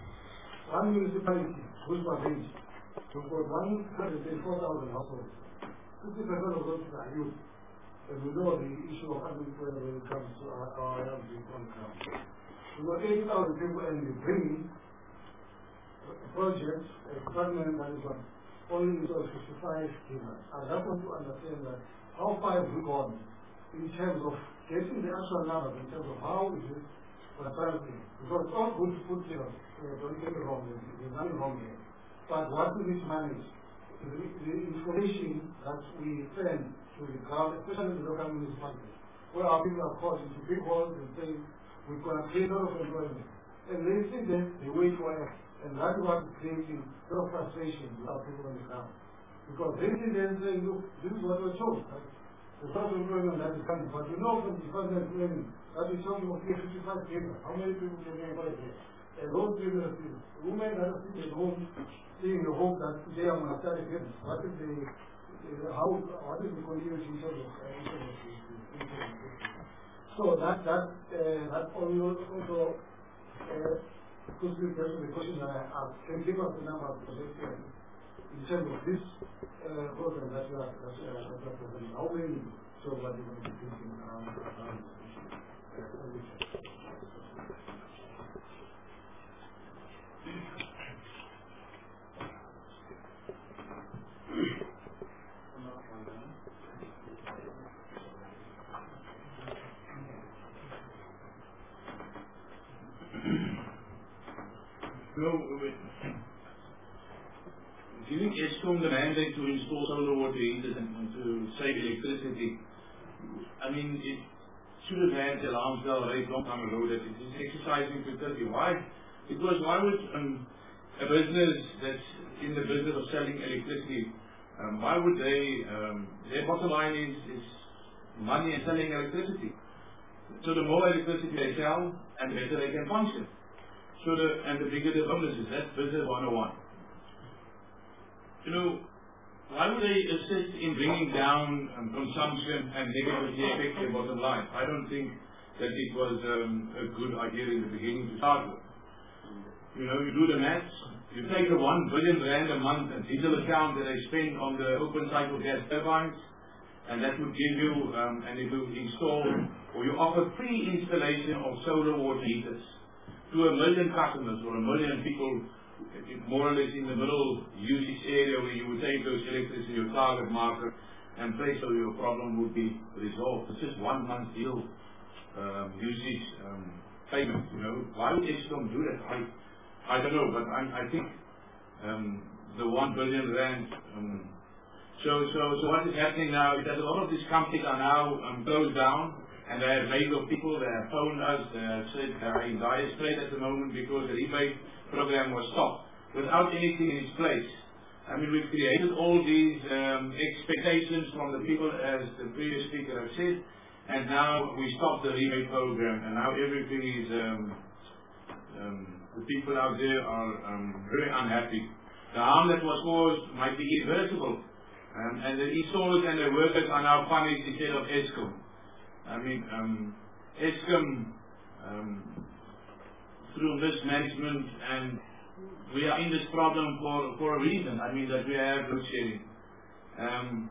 [SPEAKER 2] One municipality, which was range, we've got one hundred thirty-four thousand households. fifty percent of those are youth. And we know the issue of unemployment when it comes to our, our young people on the ground.
[SPEAKER 6] we got eighty thousand people and we bring projects, a department that is on only fifty-five gigawatts. I just want to understand that how far have we gone in terms of getting the actual numbers, in terms of how is it transparency. Because it's all good to put figures, uh, don't get me wrong, there's nothing wrong here. But what we need to manage is the, the information that we send to the ground, especially the local municipalities, where our people are caught into big holes and saying, we're going to create a lot of employment. And they sit there, they wait for us. And that's what is creating a lot of frustration with our people on the ground. Because they sit there and say, look, this is what we're told. Right? The social employment that is coming. But we know from the department of employment that we're talking about fifty-five people. How many people can we employ there? And those people are still, women that are sitting at home, seeing the hope that today I'm going to start a business. What is the, the how, what is the continuity in terms of, uh, in terms of the, the, the, so that, that, uh, that also, uh, could be the question that I asked. Can you give us the number of projects in terms of this uh, program that you are presenting? How many jobs are you going to be thinking around around this issue?
[SPEAKER 2] No, giving ESCOM the mandate to install solar water heaters and, and to save electricity, I mean, it should have had the alarm bell raised long time ago that it is exercising futility. Why? Because why would um, a business that's in the business of selling electricity, um, why would they, um, their bottom line is, is money and selling electricity. So the more electricity they sell, and the better they can function. So the, and the bigger the bonuses. That's business one oh one. You know, why would they assist in bringing down um, consumption and negatively affect their bottom line? I don't think that it was um, a good idea in the beginning to start with. You know, you do the maths, you take the one billion rand a month and diesel account that they spend on the open cycle gas turbines, and that would give you, um, and it will install, or you offer free installation of solar water heaters to a million customers or a million people, more or less in the middle usage area where you would take those electricity, your target market, and place so your problem would be resolved. It's just one month deal um, usage um, payment. You know, why would ESCOM do that? I, I don't know, but I, I think um, the one billion rand. Um, so, so, so what is happening now is that a lot of these companies are now um, closed down. And they have made of people, they have phoned us, they have said they are in dire straits at the moment because the rebate program was stopped without anything in its place. I mean, we've created all these um, expectations from the people, as the previous speaker has said, and now we stop the rebate program, and now everything is, um, um, the people out there are um, very unhappy. The harm that was caused might be irreversible, um, and the installers and the workers are now punished instead of ESCOM. I mean, um, ESCOM, um, through mismanagement, and we are in this problem for, for a reason. I mean, that we have load shedding. Um,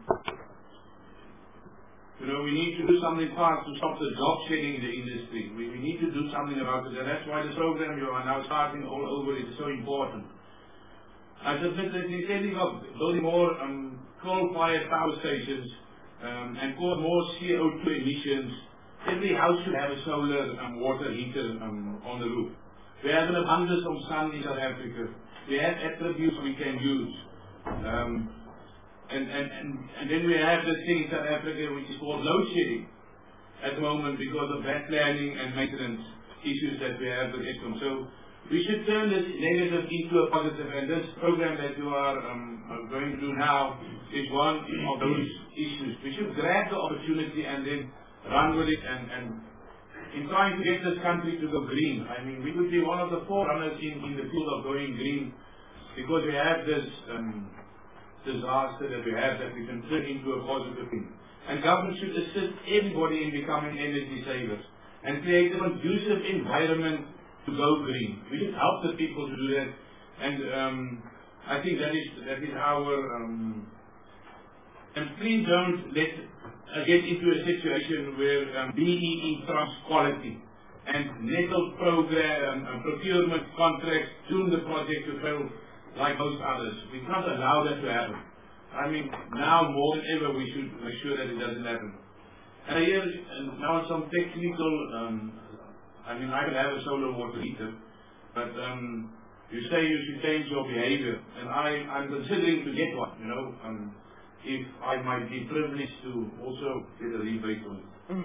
[SPEAKER 2] you know, we need to do something fast to stop the job shedding in the industry. We, we need to do something about it, and that's why the program you are now starting all over it is so important. I submit that instead of building more um, coal-fired power stations, Um, and cause more C O two emissions, every house should have a solar um, water heater um, on the roof. We have an abundance of sun in South Africa. We have attributes we can use. Um, and, and, and, and then we have this thing in South Africa which is called load shedding at the moment because of bad planning and maintenance issues that we have with ESCOM. So we should turn this negative into a positive, and this program that you are um, going to do now is one of those issues. We should grab the opportunity and then run with it, and, and in trying to get this country to go green. I mean, we would be one of the forerunners in, in the field of going green because we have this um, disaster that we have that we can turn into a positive thing. And government should assist everybody in becoming energy savers and create a conducive environment to go green. We should help the people to do that, and um, I think that is that is our. Um, and please don't let uh, get into a situation where um, B E E trumps quality.
[SPEAKER 7] and nettled program and procurement contracts doomed the project to fail like most others. We can't allow that to happen. I mean, now more than ever we should make sure that it doesn't happen. And here, and now some technical, um, I mean, I can have a solar water heater, but um, you say you should change your behavior, and I, I'm considering to get one, you know, um, if I might be privileged to also get a rebate on it.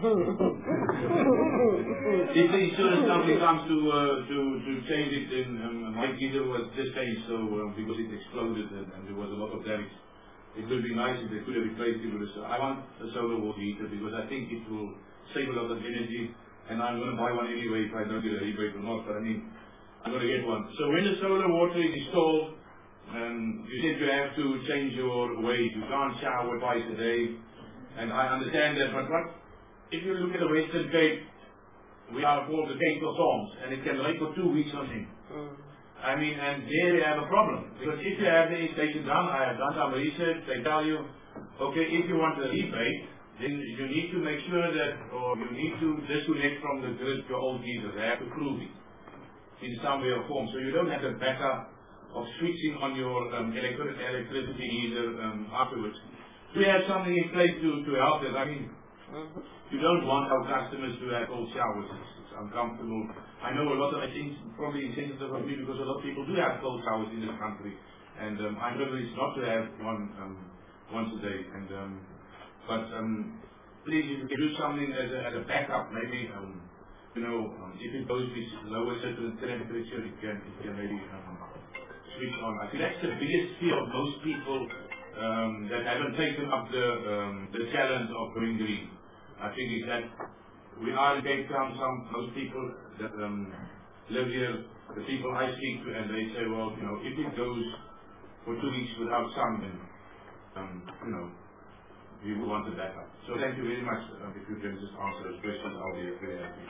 [SPEAKER 7] If the insurance company comes to uh, to to change it, then um, my heater was just changed, so uh, because it exploded and, and there was a lot of damage. It would be nice if they could have replaced it with a solar. I want a solar water heater because I think it will save a lot of energy, and I'm going to buy one anyway if I don't get a rebate or not. But I mean, I'm going to get one. So when the solar water is installed, um, you said you have to change your ways. You can't shower twice a day, and I understand that. But what? If you look at the Western Cape, we are called the Cape of Storms, and it can rain for two weeks on end. Mm. I mean, and there they have a problem. Because if you have the installation done, I have done some research, they tell you, okay, if you want a rebate, then you need to make sure that, or you need to disconnect from the grid your old heater. They have to prove it in some way or form. So you don't have the backup of switching on your um, electric, electricity heater um, afterwards. We have something in place to, to help that. I mean, mm-hmm. You don't want our customers to have cold showers. It's, it's uncomfortable. I know a lot of, I think, probably insensitive of me because a lot of people do have cold showers in this country. And um, I'm privileged not to have one um, once a day. And um, But um, please, if you can do something as a, as a backup, maybe, um, you know, um, if it goes to lower certain temperature, it can, it can maybe um, switch on. I think that's the biggest fear of most people um, that haven't taken up the, um, the challenge of going green. I think is that we are in Cape Town, some, most people that um, live here, the people I speak to, and they say, well, you know, if it goes for two weeks without sun, then, um, you know, we will want the backup. So thank you very much. Um, if you can just answer those questions, I'll be very happy.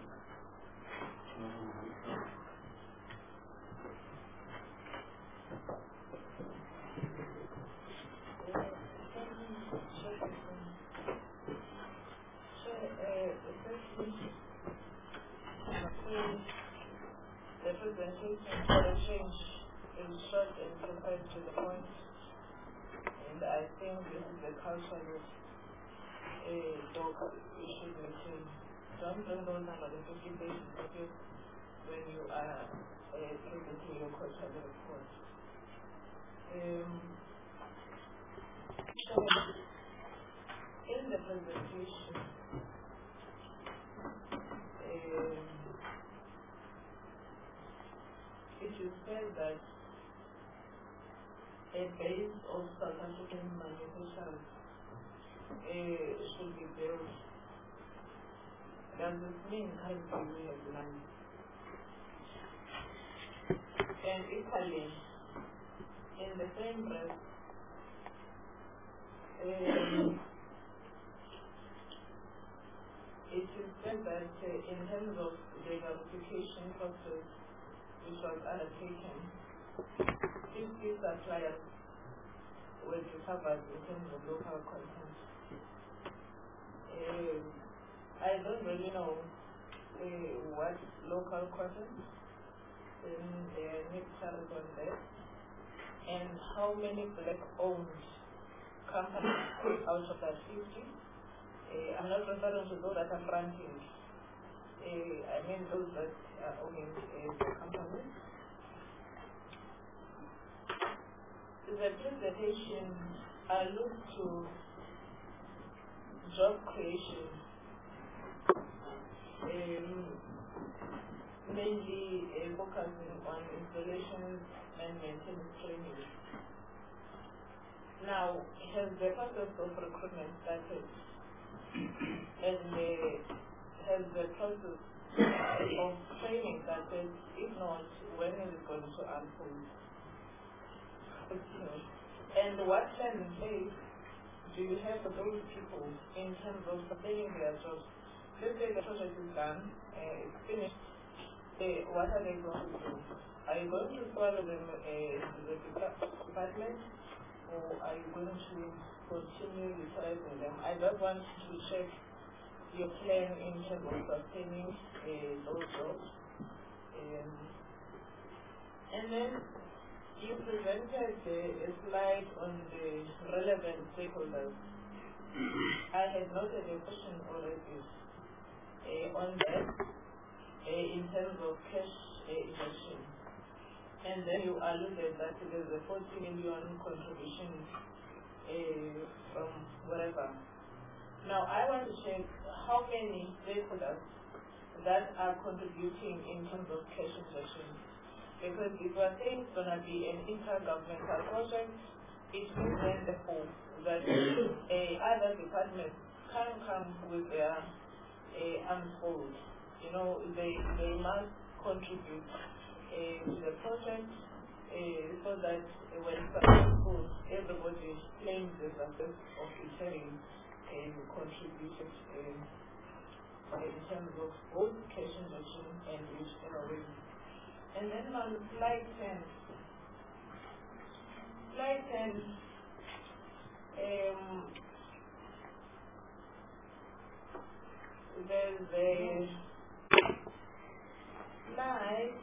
[SPEAKER 8] The presentation for a change is short and concise to the point, and I think this is the culture that a dog should maintain. Don't bring those one hundred fifty pages of you when you are uh, presenting your quarterly report. Um, so in the presentation, um, it is said that a base of South African manufacturers uh, should be built. Does this mean currently we have none? And equally, in the same breath, um, it is said that uh, in terms of the verification process which was undertaken, fifty suppliers were discovered in terms of local content. Uh, I don't really know uh, what local content in the necessary on there, and how many black-owned companies out of that fifty. Uh, I'm not referring to those that are fronting. Uh, I mean those that are owning uh, the companies. The presentation alludes to job creation, um, mainly uh, focusing on installations and maintenance training. Now, has the process of recruitment started? And uh, has the process of training started? If not, when is it going to unfold? Okay. And what plan in place do you have for those people in terms of sustaining their jobs? Let's say the project is done, uh, it's finished. Uh, what are they going to do? Are you going to follow them uh, to the department, or are you going to continue utilizing them? I just want to check your plan in terms of sustaining uh, those jobs. Um, and then you presented uh, a slide on the relevant stakeholders. I had noted a question already uh, on that uh, in terms of cash uh, injection. And then you alluded that there's a forty million contribution uh, from wherever. Now I want to check how many stakeholders that are contributing in terms of cash injection. Because if we're saying it's going to be an intergovernmental project, it means then therefore that uh, other departments can come with their uh, arms hold. You know, they, they must contribute uh, to the project uh, so that uh, when successful, everybody claims the success of it having uh, contributed uh, in terms of both cash injection and whichever way. And then on slide ten, slide ten, um, there's a slide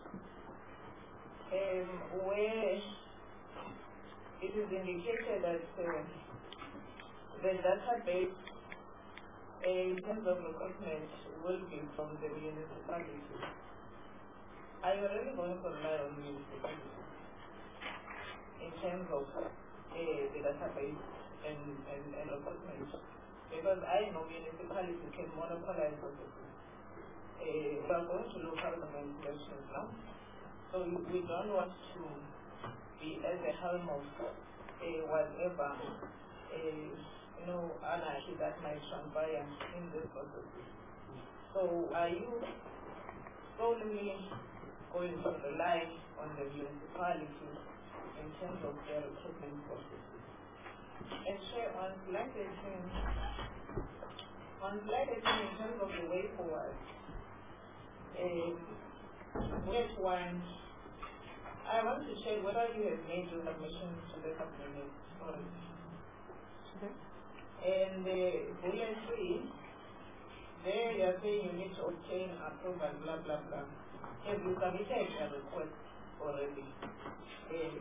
[SPEAKER 8] um, where it is indicated that uh, the database uh, in terms of recruitment will be from the municipality. Are you really going to rely on municipality in terms of uh, the database and, and, and recruitment? Because I know municipalities can monopolize processes. Uh, we are going to local government elections now, so we don't want to be at the helm of uh, whatever uh, you know, anarchy that might transpire in this process. So are you solely going to rely on the municipalities in terms of their recruitment processes? And share on slide eighteen, on slide eighteen in terms of the way forward, um, bullet one, I want to check whether you have made your submissions to the cabinet already. Okay. And the bullet three, there you are saying you need to obtain approval, blah, blah, blah. Have you submitted a request already? Uh,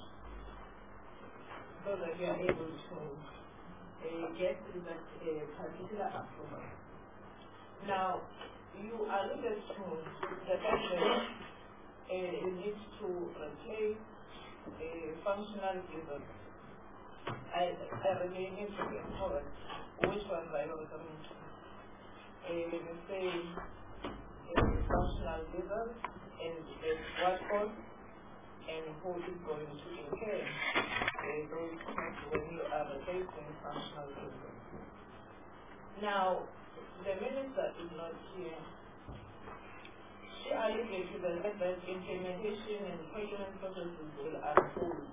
[SPEAKER 8] so that you are able to uh, get that uh, particular approval. Now, you alluded to the fact that uh, you need to replace uh, functional users. I, I really need to be informed which ones I was referring to. Uh, you say uh, functional users and uh, what cost and who is going to incur uh, those costs when you are replacing functional users. Now, the minister is not here. She alluded to the fact that implementation and procurement processes will unfold.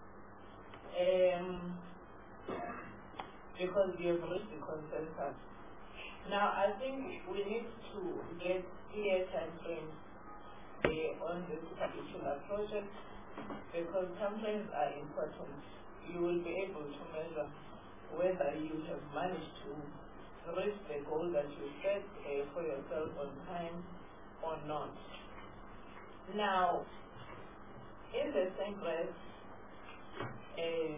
[SPEAKER 8] Um, because we have reached the consensus. Now, I think we need to get clear time frames uh, on this particular project because time frames are important. You will be able to measure whether you have managed to reach the goal that you set uh, for yourself on time or not. Now, in the same breath, uh,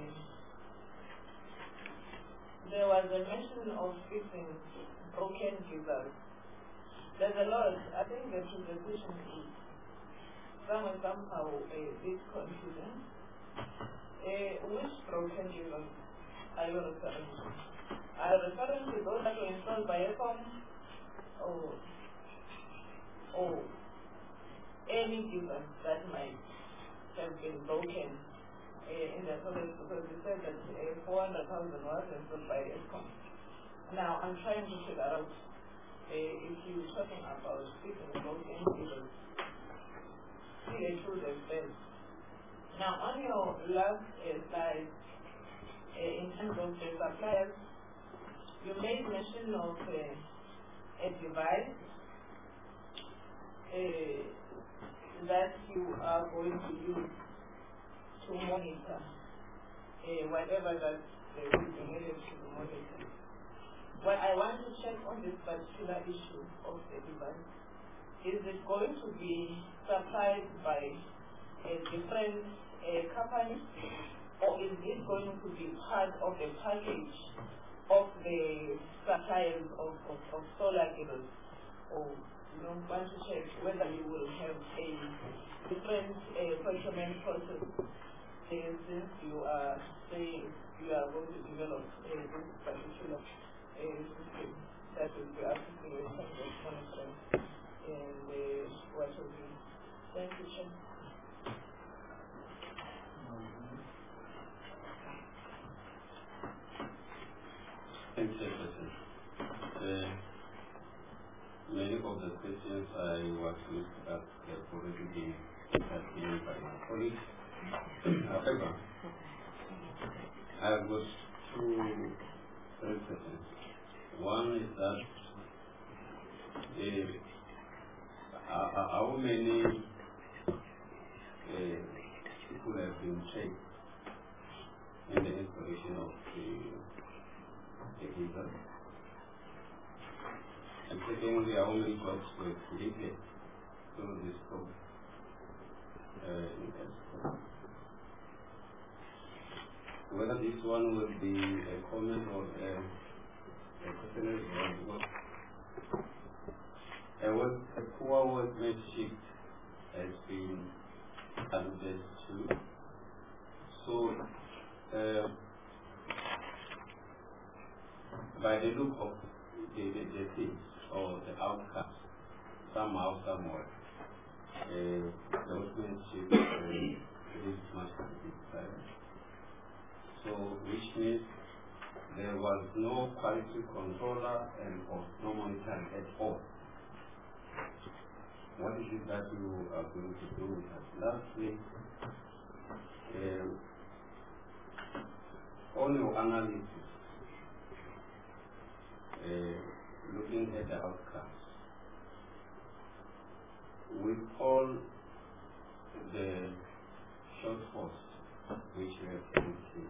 [SPEAKER 8] there was a mention of fixing broken users. There's a lot. I think the presentation is somehow somehow a bit confusing. Uh, which broken users are you referring to? Are you referring to those that were installed by ECOM or, or any user that might have been broken uh, in the process? Because you said that uh, four hundred thousand was installed by ECOM. Now, I'm trying to figure out uh, if you're talking about fixing broken users, see the truth themselves. Now, on your last uh, slide, uh, in terms of the suppliers, you made mention of uh, a device uh, that you are going to use to monitor uh, whatever that uh, will be needed to monitor. Well, I want to check on this particular issue of the device. Is it going to be supplied by a different uh, company, or is it going to be part of the package of the suppliers of, of, of solar cables? Or you know, want to check whether you will have a different uh, procurement process uh, since you are saying you are going to develop uh, this particular uh, system that will be assisting in terms of monitoring and uh, what will be. Thank you, Chair.
[SPEAKER 9] Thank you, Chairperson. Uh, many of the questions I was going to ask have already been asked by my colleagues. However, I have got two questions. One is that uh, uh, how many uh, people have been trained in the installation of the, the heater? And secondly, how many jobs were created through this program? Uh, whether this one will be a comment or a, a question, because a, work, a poor workmanship has been alluded to. So, uh, by the look of the, the, the things or the outcomes, somehow, somewhere, uh, the workmanship uh, is much different. So, which means there was no quality controller and or no monitoring at all. What is it that you are going to do with us? Lastly, uh, on your analysis, uh, looking at the outcomes, with all the shortfalls which we have seen,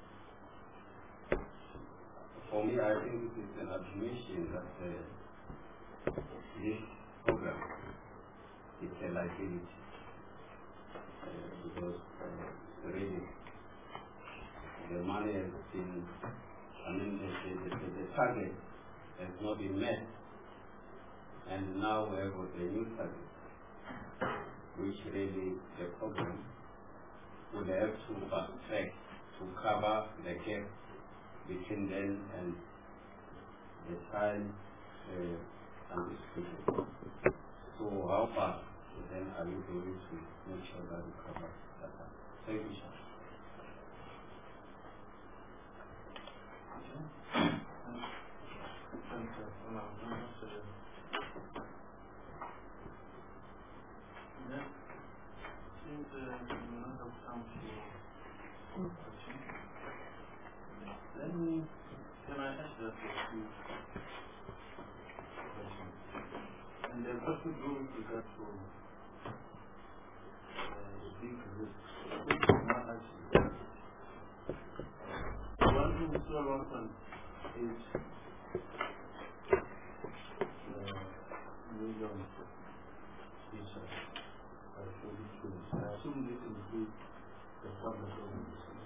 [SPEAKER 9] for me, I think it is an admission that uh, this program is a liability uh, because uh, really the money has been, I mean, the, the, the, the target has not been met, and now we have a new target, which really the program would have to fast track to cover the gap between them and the time uh, anticipated. So how far then are you going to make sure that you cover that? Thank you, sir.
[SPEAKER 2] Since uh, we not have time for questions, let me, can I ask that for two questions? And the first would go with regard to uh, the big risks. Not actually. One thing so often is uh, millions of teachers are fully trained. I assume this includes the public organization.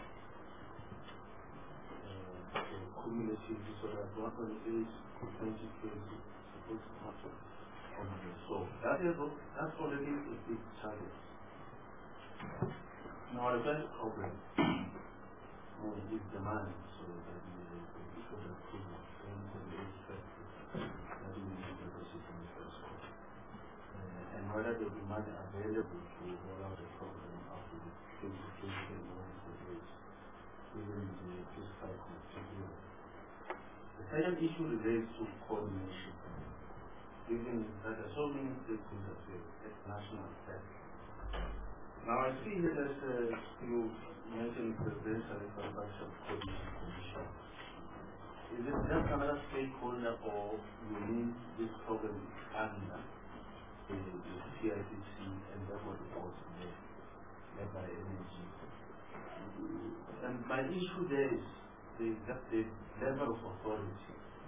[SPEAKER 2] Cumulative, so that one point eight twenty twenty supposed to happen on the so that is that's already a big target. Now the best problem uh, is demand, so that the issue of approval twenty eight factors that you need to proceed in the first quarter. Uh, and whether there will be money available to roll out the program after the twenty twenty-one days within the fiscal continuity. The second issue relates to coordination. Given that there are so many stakeholders at national level. Now I see here that uh, you mentioned the Presidential Infrastructure Coordination Commission. Is it just another stakeholder, or you mean this program is under the, the C I T C and therefore the board led by energy? And my issue there is the, the level of authority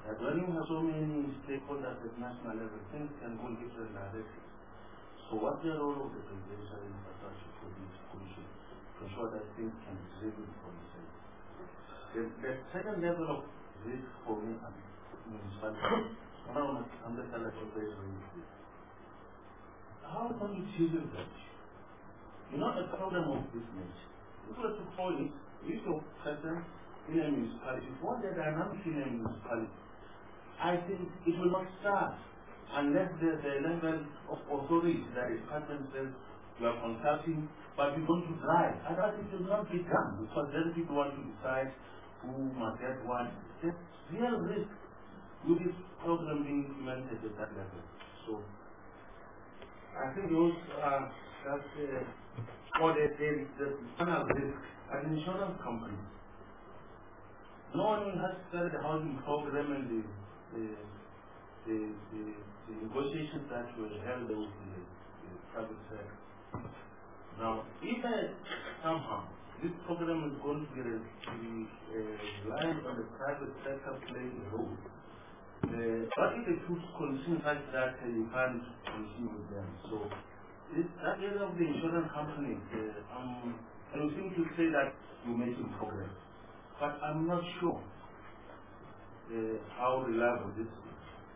[SPEAKER 2] that when you have so many stakeholders at national level, things can go in different directions. So what's the role of the presidential infrastructure for this commission to ensure that things can be driven from the side? The, the second level of risk for me and municipality, now I'm the collector of how can you deal with that? You're not a problem of business. If you were to call it, if you're present in a municipality, what the dynamic in a municipality, I think it will not start unless the, the level of authority that is present says you are consulting, but you're going to drive. And that it will not be done because then people want to decide who must get what. There's real risk with this program being implemented at that level. So I think those are just uh, what they say is the final risk. An insurance company. No one has started the housing program and the the, the, the, the negotiations that were held with the, the private sector. Now, if uh, somehow this program is going to be, to be uh, reliant on the private sector playing a role, uh, what if they put conditions like that uh, you can't continue with them? So, this, that area of the insurance companies, uh, um, I don't think to say that you're making progress, but I'm not sure uh, how reliable this is.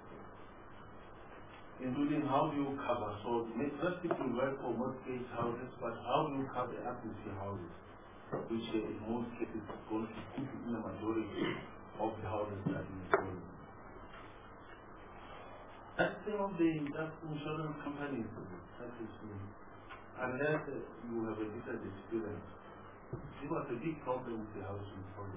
[SPEAKER 2] Including how do you cover, so most people work for mortgage houses, but how do you cover atmosphere houses, which uh, in most cases is going to put in the majority of the houses that you own. That's the thing of the insurance companies, that is me. Unless uh, you have a different experience. It was a big problem with the housing problem.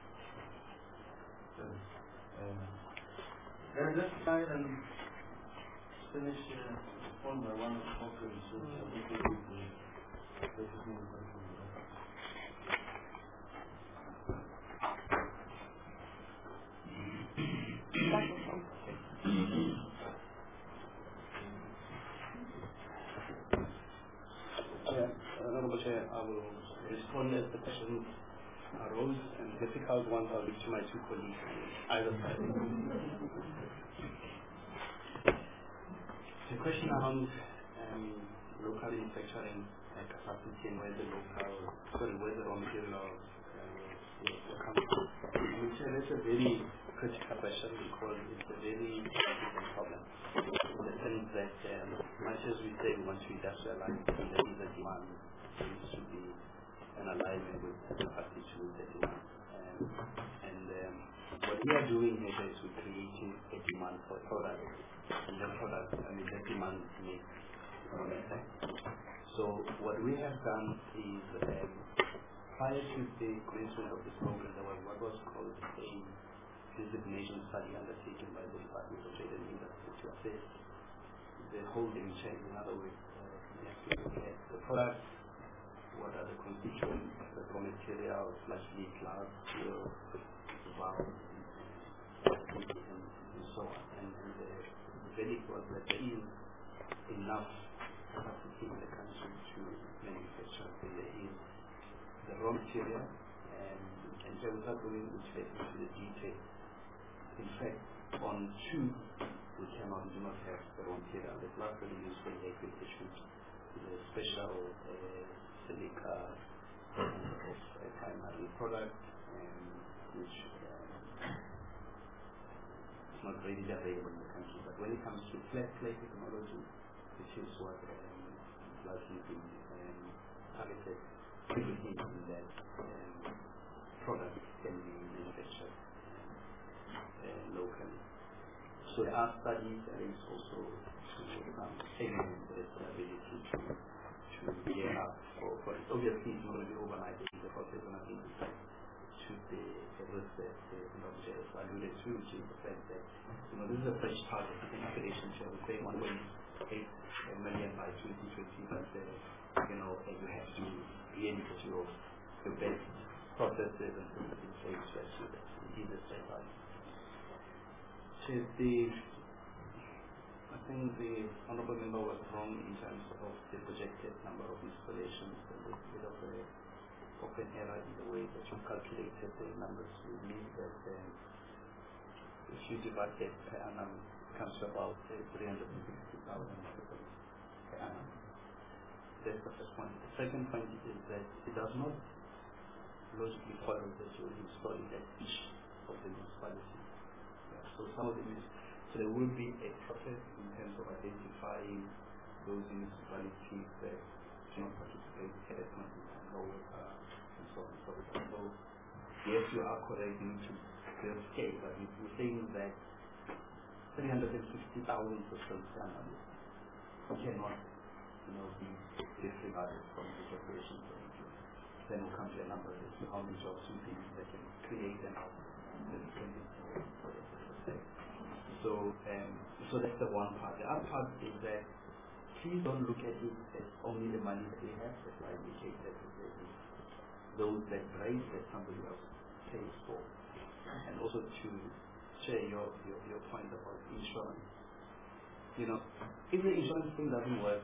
[SPEAKER 2] So, uh, then let's try and finish uh, one by one problems. So, I think we will be focusing on that.
[SPEAKER 1] Honorable Chair, I will respond as the questions arose, and difficult ones I'll leave to my two colleagues on either side. The question around um, local manufacturing uh, capacity and where the local, sorry, where the raw material uh, will come from. I would say that's a very critical question because it's a very important problem. In the sense that um, much as we say we want to industrialize, there is a demand. Needs to be an alignment with the capacity to meet the demand. Um, and um, what we are doing here is we're creating a demand for products. And the product, I mean, the demand makes economic sense. So what we have done is, um, prior to the commencement of this program, there was what was called a designation study undertaken by the Department of Trade and Industry to assess the holding chain. In other words, uh, we have to look at the product, what are the constituents, the raw materials, largely glass, steel, valves, and so on. And, and the, the verdict was that there is enough capacity in the country to manufacture. So there is the raw material, and, and so without going into the detail, in fact, on two, we came out and do not have the raw material. The glass that we use for the equipment is a special uh, silica uh, of a primary product, um, which um, is not readily available in the country. But when it comes to flat plate technology, which is what um, largely been um, targeted, everything in that um, product can be manufactured uh, locally. So there are studies, and it's also um, evidence that the ability to to gear up for, for it. Obviously, it's not going to be overnight. It's a process, and I think it's like should be a risk that the objects alluded to, which is the fact that you know this is a fresh target in appellation share. We're saying one point eight million by twenty twenty, but uh, you know you have to really put your your best processes and things in place to achieve that. It is a step by. So the I think the honourable member was wrong in terms of the projected number of installations, and there's a bit of a open error in the way that you calculated the numbers. We believe that um, if you divide that per annum, it comes to about uh, three hundred sixty thousand per annum. That's the first point. The second point is that it does not logically follow that you will install it at each of the municipalities. Yeah, so some of the so there will be a process in terms of identifying those municipalities that do not participate at a point in time, no water, and so on and so forth. So yes, you are correct, you need to build scale, but if you're saying that three hundred sixty thousand systems cannot, you know, be disregarded from the operation point of view, then we'll come to a number as to how many jobs we think they can create and how they can be. So, um, so that's the one part. The other part is that please don't look at it as only the money that they have, as I indicated, those that raise that somebody else pays for. And also to share your, your, your point about insurance. You know, if the insurance thing doesn't work,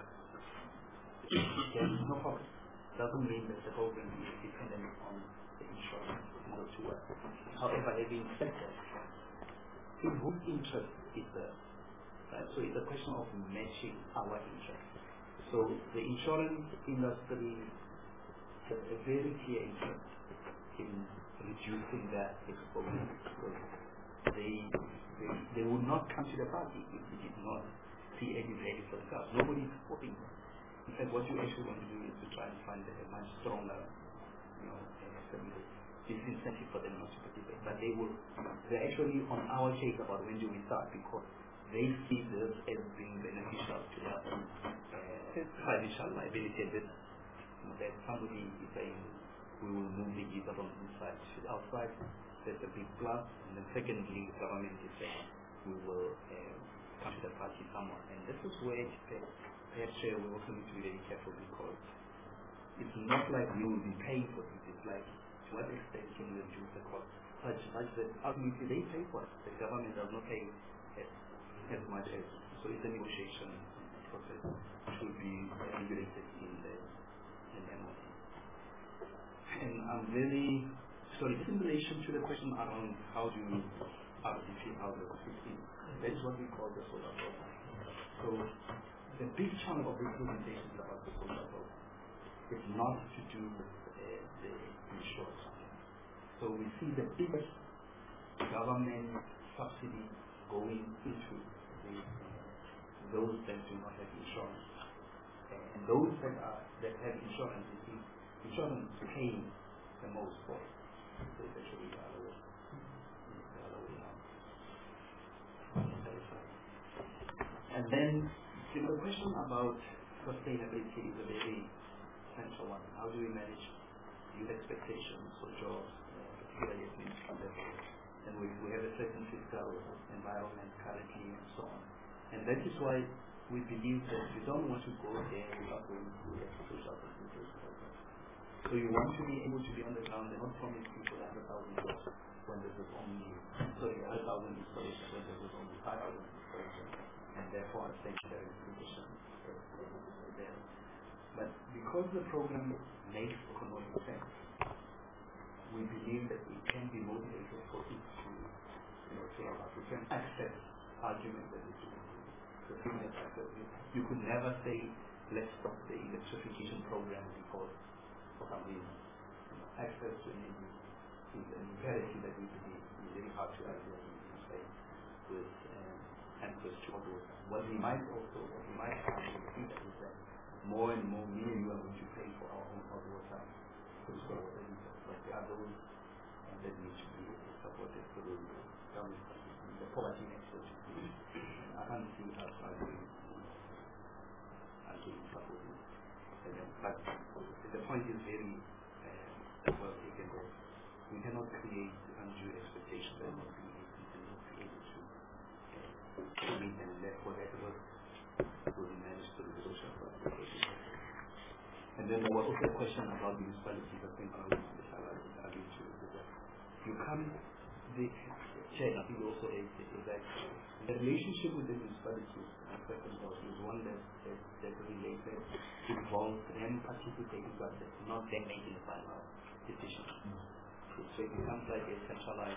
[SPEAKER 1] then no problem. Doesn't mean that the program is dependent on the insurance in order to work. However, having said that, in whose interest is the right? So it's a question of matching our interest. So the insurance industry has a very clear interest in reducing their exposure. They, they they would not come to the party if they did not see any value for themselves. Nobody is supporting them. In fact, what you actually want to do is to try and find a much stronger, you know, disincentive for them not to participate. But they will, they're actually on our case about when do we start, because they see this as being beneficial to their own uh, financial liability. That, you know, that somebody is saying we will move the user from inside to the outside, that's a big plus. And then secondly, the government is saying we will uh, come to the party somewhere. And this is where perhaps uh, we also need to be very careful, because it's not like we will be paying for this. It's like, to what extent can we reduce the cost such, such that ultimately they pay for it. The government does not pay as, as much as, so it's a negotiation process which will be regulated in the in M O T. And I'm very sorry, just in relation to the question around how do you R D P out of fifteen, that is what we call the solar program. So the big chunk of this presentation is about the solar program. It's not to do with uh, the insurance. So we see the biggest government subsidy going into the, those that do not have insurance. And those that are that have insurance, you see, insurance is paying the most for it. So it's actually the other way, the other way around. And then you know, the question about sustainability is a very central one. How do we manage youth expectations for jobs, uh, particularly at municipal level? And we, we have a certain fiscal environment currently and so on. And that is why we believe that you don't want to go there without going through a social consultation program. So you want to be able to be on the ground and not promise people one hundred thousand jobs when there is only, sorry, one hundred thousand installations when there is only five thousand installations. And therefore I think there is condition there. But because the program makes economic sense, we believe that we can be motivated for it to, you know, say about we can accept arguments that we do. So you could never say let's stop the electrification program because for some reason, you know, access to energy is an imperative that we believe is very hard to argue say with um, answers to hot water. What we might also, what we might argue is that more and more me and you are going to pay for our own hot water, for the water users. But there are those uh, that need to be supported through government, the poverty network. I can't see us arguing, arguing supporting. But the point is very uh, well taken that we cannot create undue expectations that not be able to uh, meet them, and therefore that work will be managed through the social participation. And then there was also a question about municipalities. I think I will argue to that. You come, the chair, I think you also raised it, is that the relationship with the municipalities is one that that, that related involves them participating, but not them making the final decision. Mm-hmm. So it becomes like a centralized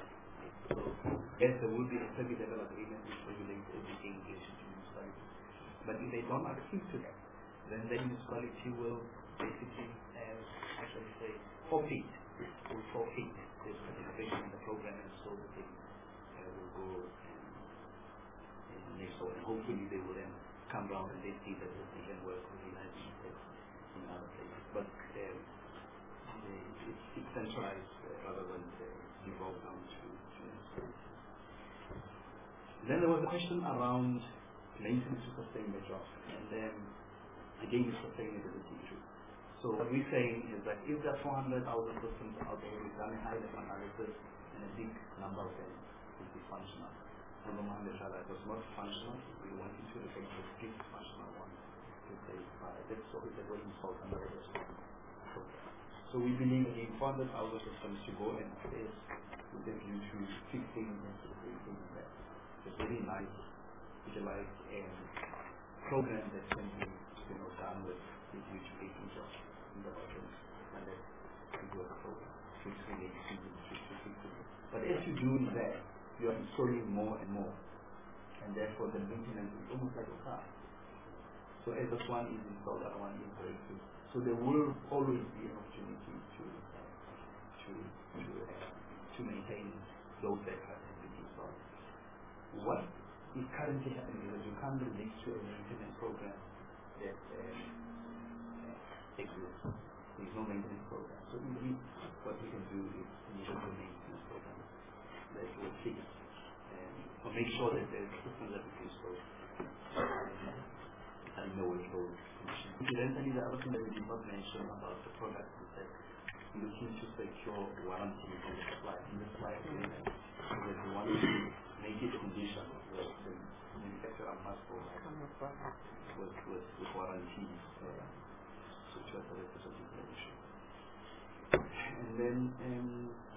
[SPEAKER 1] So yes, there will be a service level agreement which regulates everything in relation to municipality. But if they don't agree to that, then the municipality will basically, uh, how shall I say, forfeit, will forfeit their participation in the program, and so the thing uh, will go and, and next door. And hopefully they will then come round and they see that they can work really nicely in other places. But um, it's, it's centralized uh, rather than uh, devolved down to, to municipalities. Then there was a question around maintenance to sustain the job, and um, again, sustainability issue. So what we're saying is that if there are four hundred thousand systems out there, we've done a high level analysis, and a big number of them will be functional. And the one that was not functional, we wanted to look at the strict functional one to say, uh, that's what that was installed under the program. So we believe in four hundred thousand systems to go and face with a view to fixing and supporting that. It's very nice, visualize and program that can be, you know, done with the view to making jobs in the bottom, and then we do a program which relates to fixing. But as you do that, you are installing more and more, and therefore the maintenance is almost like a car. So as this one is installed, the other one is breaking. So there will always be an opportunity to to to, uh, to maintain those that have been installed. What is currently happening is that you can't relate to a maintenance program that um, uh, exists. There is no maintenance program. So indeed, what we can do is initial maintenance program that will fix um, or make sure that the systems that we install and know its role. Incidentally, the other thing that we did not mention about the product is that we're looking to secure warranty from the supply in the supply agreement, so that we want to make it a condition that the manufacturer must provide with, with, with warranties uh, to address the rest of the issue. And then um,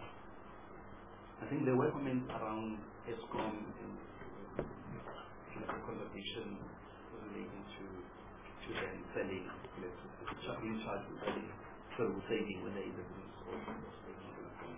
[SPEAKER 1] I think there were comments around ESCOM and uh, the conversation relating to to them selling electricity, being charged with selling, so saving when there is a business or saving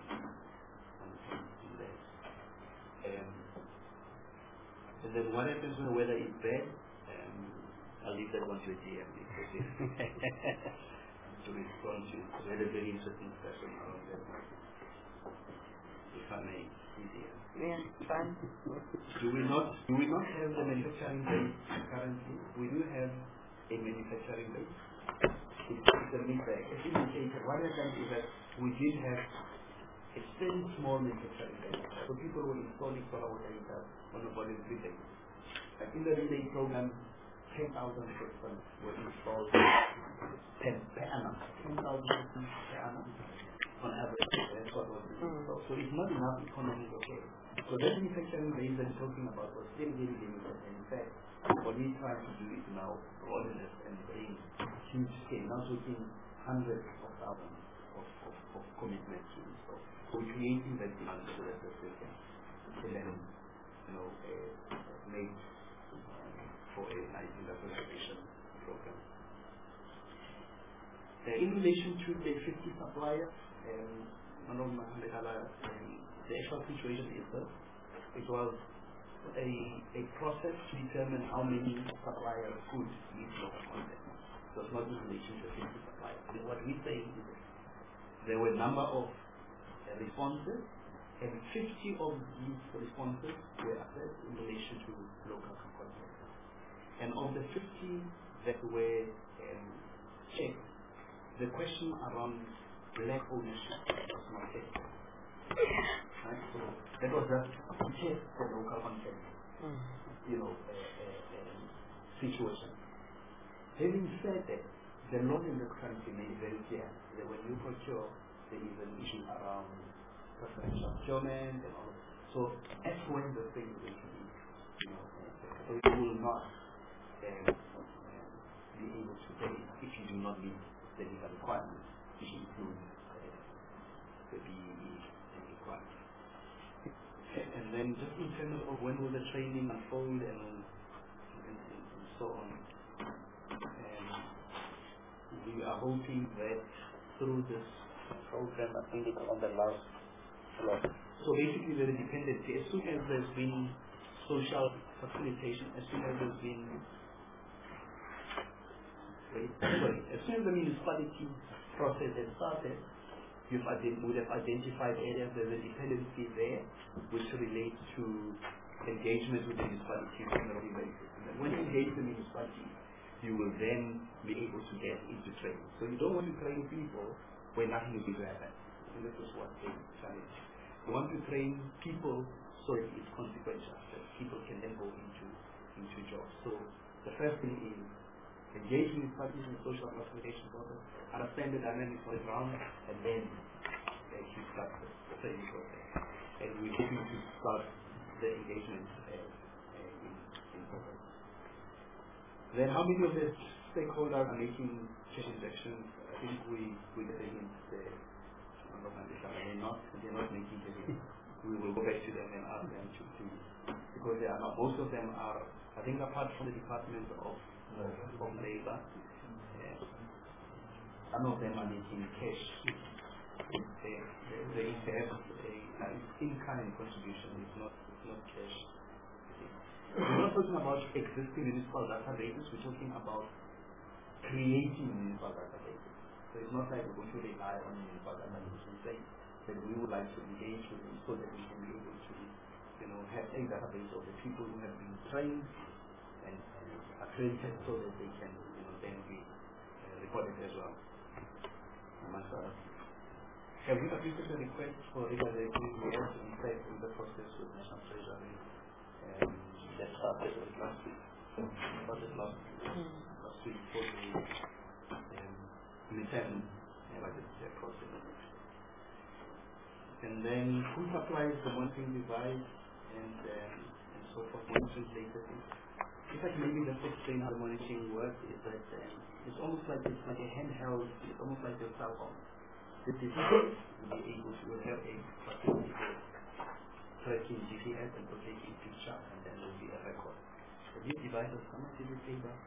[SPEAKER 1] on there. Um, and then what happens when the weather is bad? Um, I'll leave that one to a G M because it's to respond to. So we had a very interesting discussion around that one. If I may, easier.
[SPEAKER 5] Yeah, fine.
[SPEAKER 1] Do we not do we not have the manufacturing base currently? We do have a manufacturing base. It's, it's a mixed bag. As indicated, what happened is that we did have a very small manufacturing base. So people were installing solar water heaters on a volume three basis. Like in the relay program, ten thousand systems were installed per, per annum. ten thousand systems per annum on average. That's what was installed. So it's not enough economy, okay. So that manufacturing base that we're talking about was still very limited. And in fact, what we're trying to do is now broaden it and bring huge scale, now talking hundreds of thousands of, of, of commitments to install. So we're creating that demand so that we can then, you know, uh, make um, for a nice industrialization program. Uh, in relation to the fifty suppliers, um, um, the actual situation is that it was a, a process to determine how many suppliers could meet local content. So it's not in relation to fifty suppliers. And what we say is that there were a number of uh, responses, and fifty of these responses were assessed in relation to local content. And of the fifty that were um, checked, the question around black ownership was not checked. Right? So that was just to test the local content, mm. you know, uh, uh, um, situation. Having said that, the law in the country made very clear that when you procure, there is an issue around preferential procurement and all. So that's when the thing will be, you know, uh, so you will not um, uh, be able to pay if you do not meet the legal requirements, which include uh, the B E E requirements. And then just in terms of when will the training unfold and, and, and, and so on, um, we are hoping that through this program, I think it's on the last So basically there's a dependency. As soon as there's been social facilitation, as soon as there's been wait, sorry, as soon as the municipality process has started, you would have identified areas there's a dependency there which relates to engagement with the municipality on a regular basis. And when you engage the municipality, you will then be able to get into training. So you don't want to train people when nothing is going to happen. And this is what they challenge. You want to train people so that it's consequential, that people can then go into into jobs. So the first thing is engage municipalities in social facilitation process, understand the dynamics on the ground, and then uh, you start the training process. And we're hoping to start the engagement uh, uh, in, in progress. Then how many of the stakeholders are making cash injections? I think we we get a hint there. I'm not understand. They're not they're not making cash injections. We will go back to them and ask them to do, because they are not, most of them are, I think apart from the Department of of Labour, uh, some of them are making cash. They they, they have a, a in-kind contribution. It's not it's not cash. We're not talking about existing municipal databases, we're talking about creating municipal databases. So it's not like we're going to rely on municipal databases. We say that we would like to engage with them so that we can be able to, you know, have a database of the people who have been trained and, and accredited so that they can, you know, then be uh, recorded as well. Amongst others. Have we submitted a request for regulatory years in fact in the process with National Treasury? Um, that started last week. Started last week. Mm. Last week for the um, return uh, like the process. And then food supply is the monitoring device and um, and so forth, monitoring data things. In fact, maybe just explain how the monitoring works is that um, it's almost like it's like a handheld, it's almost like a cell phone. This device will be able to have a facility for tracking G P S and for taking picture, and then there will be a record. So these devices, how much did you pay back?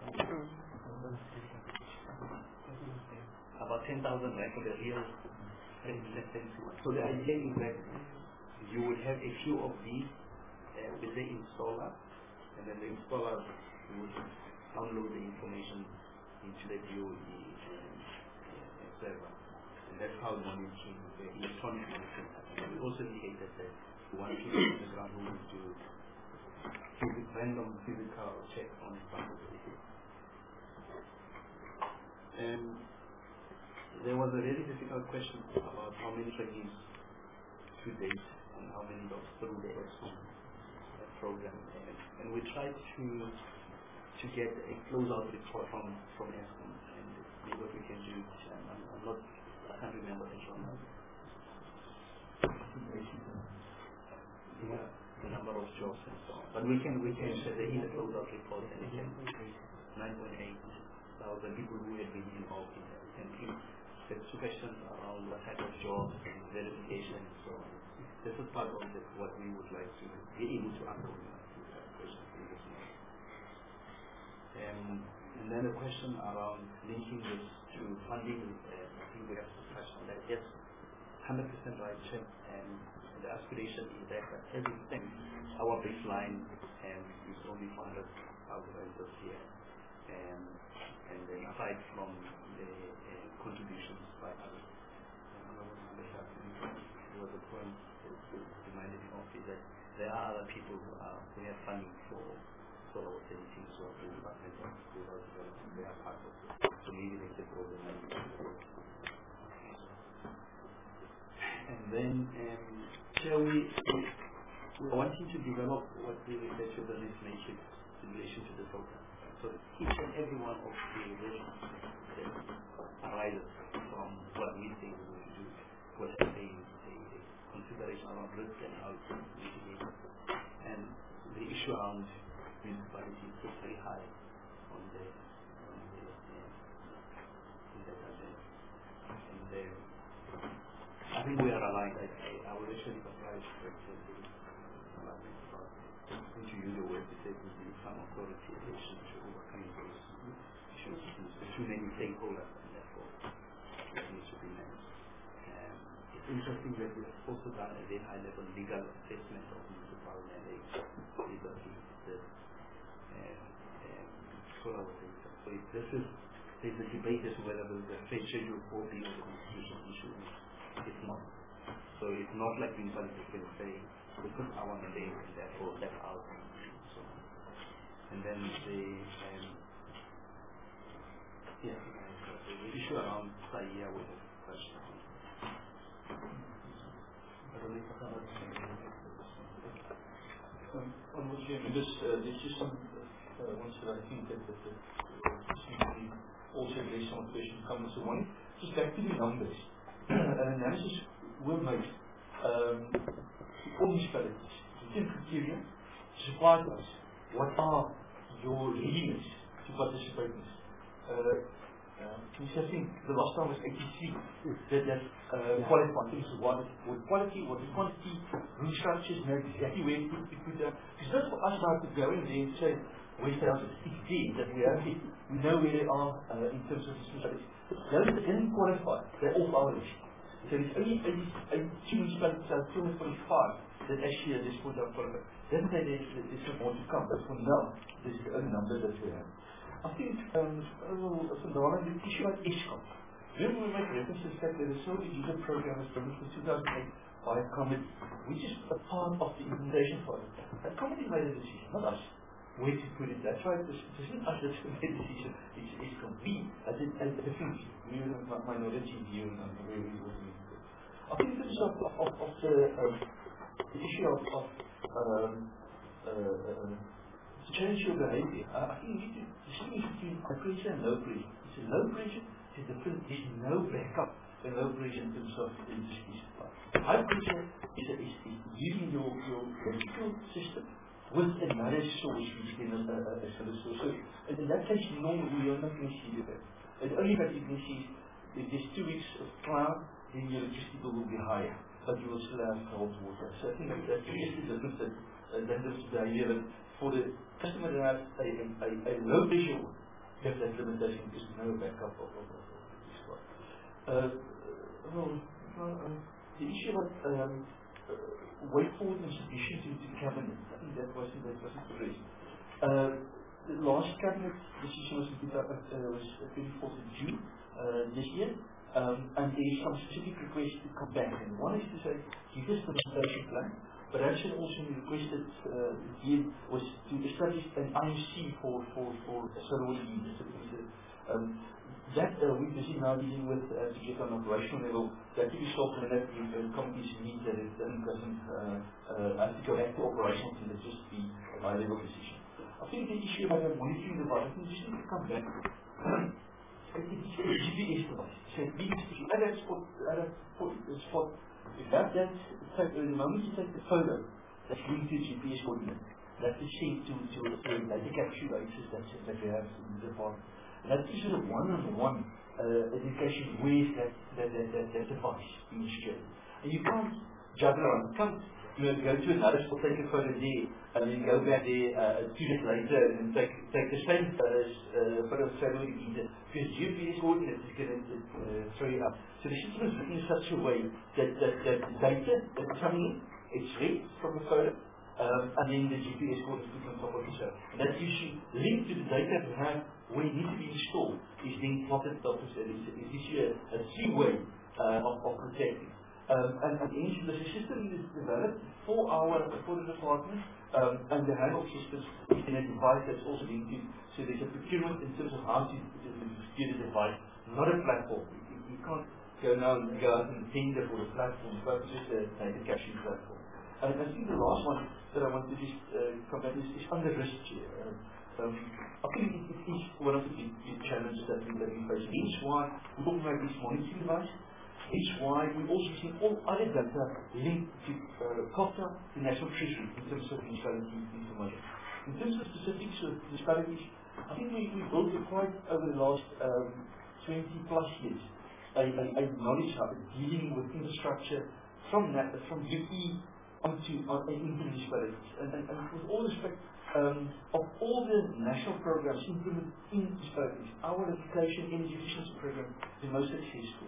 [SPEAKER 1] About ten thousand, right, for the real. So the idea is that you would have a few of these uh, with the installer, and then the installer would download the information into the D O E uh, server. And that's how the monitoring, the electronic monitoring happens. And we also indicated that we want people on the ground who will do physical, random physical checks on samples. And there was a really difficult question about how many trainees to date and how many dogs through the ESCOM program. And, and we tried to to get a closeout report from, from ESCOM and see what we can do. And I'm, I'm not, I can't remember the number. Yeah, the number of jobs and so on. But we can we can share the in the closeout report and again nine point eight thousand people who have been involved in that. And there's two questions around what type of jobs and verification and so on. This is part of the, what we would like to be able to answer that question in this moment. Um, and then a question around linking this to funding. Uh, I think we have to touch on that. Yes, one hundred percent right, Chair. And the aspiration is that as it stands, our baseline um, is only four hundred thousand this year. Um, and then aside from the uh, contributions by others. There was a point that reminded me of is that there are other people who are who have funding for solar water heating, so the Department of Rural Development, they are part of it. So maybe they get all the money. And then um, shall we we are wanting to develop what we refer to the risk matrix in relation to the program. So each and every one of the visions that arises from what we think we need to do will have a, a, a consideration around risk and how to mitigate it. And the issue around municipality is very high on the on the uh, in that agenda. And uh, I think we are aligned. I, I, I was actually surprised that uh, the alignment about going to use the word to say we need some authority relation to overcoming those issues. There's too many stakeholders and therefore it needs to be managed. Um, interesting that we've also done a very high-level legal assessment of municipal mandate liberty. The um, um, scholar was saying, so if this is, there's a debate as to whether the Fed schedule will be on the constitutional issue. It's not. So it's not like municipalities can say, this is our mandate and therefore that's our constitution. So, and then the um, yeah, the issue around Saia we have touched on.
[SPEAKER 4] Um, Honourable Chairman, this, uh, there's just some uh, ones that I think that, that, that uh, seem to be also based on questions coming. So one, just back to the numbers. An analysis will make um, all municipalities, within criteria, supply us what are your readiness to participate in this. Uh, uh, I think the last time was eighty-three that, that uh, yeah. qualified things what is what quality, what is quantity, room structures, know exactly where to put, to put that. Because that's for us now to go in there and say, where's the answer? It's there that we have it. We know where they are uh, in terms of the municipalities. Those that didn't qualify, they're off our list. So there's only eighty-two municipalities out of two hundred forty-five that actually at this point are qualified. Doesn't say there's, there's some more to come, but for now, this is the only number that we have. I think, um, oh, the issue at ISCOM. When we make reference to the fact that the Solar User Program was developed in two thousand eight by a committee, which is a part of the implementation project. That committee made a decision, not us, where to put it. That's why this isn't us that's made a decision, it's ISCOM. We, as a different view, we have a minority view on where we were doing it. I think in terms of, of, of the, um, the issue of, of um, uh, uh, to change your behavior, uh, I think you need to distinguish between high pressure and low pressure. It's a low pressure, it's different, there's no backup in low pressure in terms of industry supply. High pressure is, a, is, is using your, your electrical system with another source which is a, a, a solar source. So in that case, normally you're not going to see that. And only that you can see if there's two weeks of cloud, then your electricity bill will be higher, but you will still have cold water. So I think that, that is the difference that, uh, that is the idea that for the customer that has a, a, a low pressure one, there's that limitation, there's no backup of, of, of, of this one. Uh, well, uh, the issue of um, uh, way forward institution to, to cabinet, I think that wasn't, that wasn't addressed. Uh, the last cabinet decision was, uh, uh, was twenty-fourth of June uh, this year. Um, and there is some specific requests to come back. And one is to say, give us the presentation plan, but actually also requested uh, here was to establish an I M C for for for solar leaders. Um, that uh, we're busy now dealing with uh, to get on operational level. That to be solved and that the uh, companies need that it doesn't uh, uh, have to go back to operational to just be a high level decision. I think the issue about monitoring the virus, we just need to come back. It's a G P S device. So it means if you add that spot, add that spot, if that, that, the moment you take the photo, that's linked to G P S coordinate. That's the shape to, to, to data capture devices that, that we have in the department. And that gives you a one-on-one uh, indication where is that, that, that, that, that device being shared. And you can't juggle around. You can't you know, go to another spot, take a photo there, and then go back there uh, two days later and take take the same photos, uh, photo of satellite either, because G P S coordinates is going to uh, throw you up. So the system is written in such a way that, that, that the data that's coming in, it's read from the photo, um, and then the G P S coordinates put on top of each other. And that gives you linked to the data we have where it needs to be installed, is being plotted top of it. It gives you a, a three-way uh, of, of protecting. Um, and, and the system is developed for our for the department, um, and the handle systems is in a device that's also being used. So there's a procurement in terms of how to use the device, not a platform. You, you can't go now and go out and tender for the platform, but just a data capturing platform. And I think the last one that I want to just uh, come back is, is under risk here. Uh, um, I think it, it is one of the big, big challenges that we, that we face. Hence why we're talking about this monitoring device. It's why we also see all other data linked to uh, COFTA, the National Treasury, in terms of municipality information. In terms of specifics of municipalities, I think we, we built it quite over the last um, twenty plus years, a, a, a knowledge hub dealing with infrastructure from that, from U E onto uh, into municipalities. And, and, and with all respect, um, of all the national programs implemented in municipalities, our education energy efficiency program is the most successful.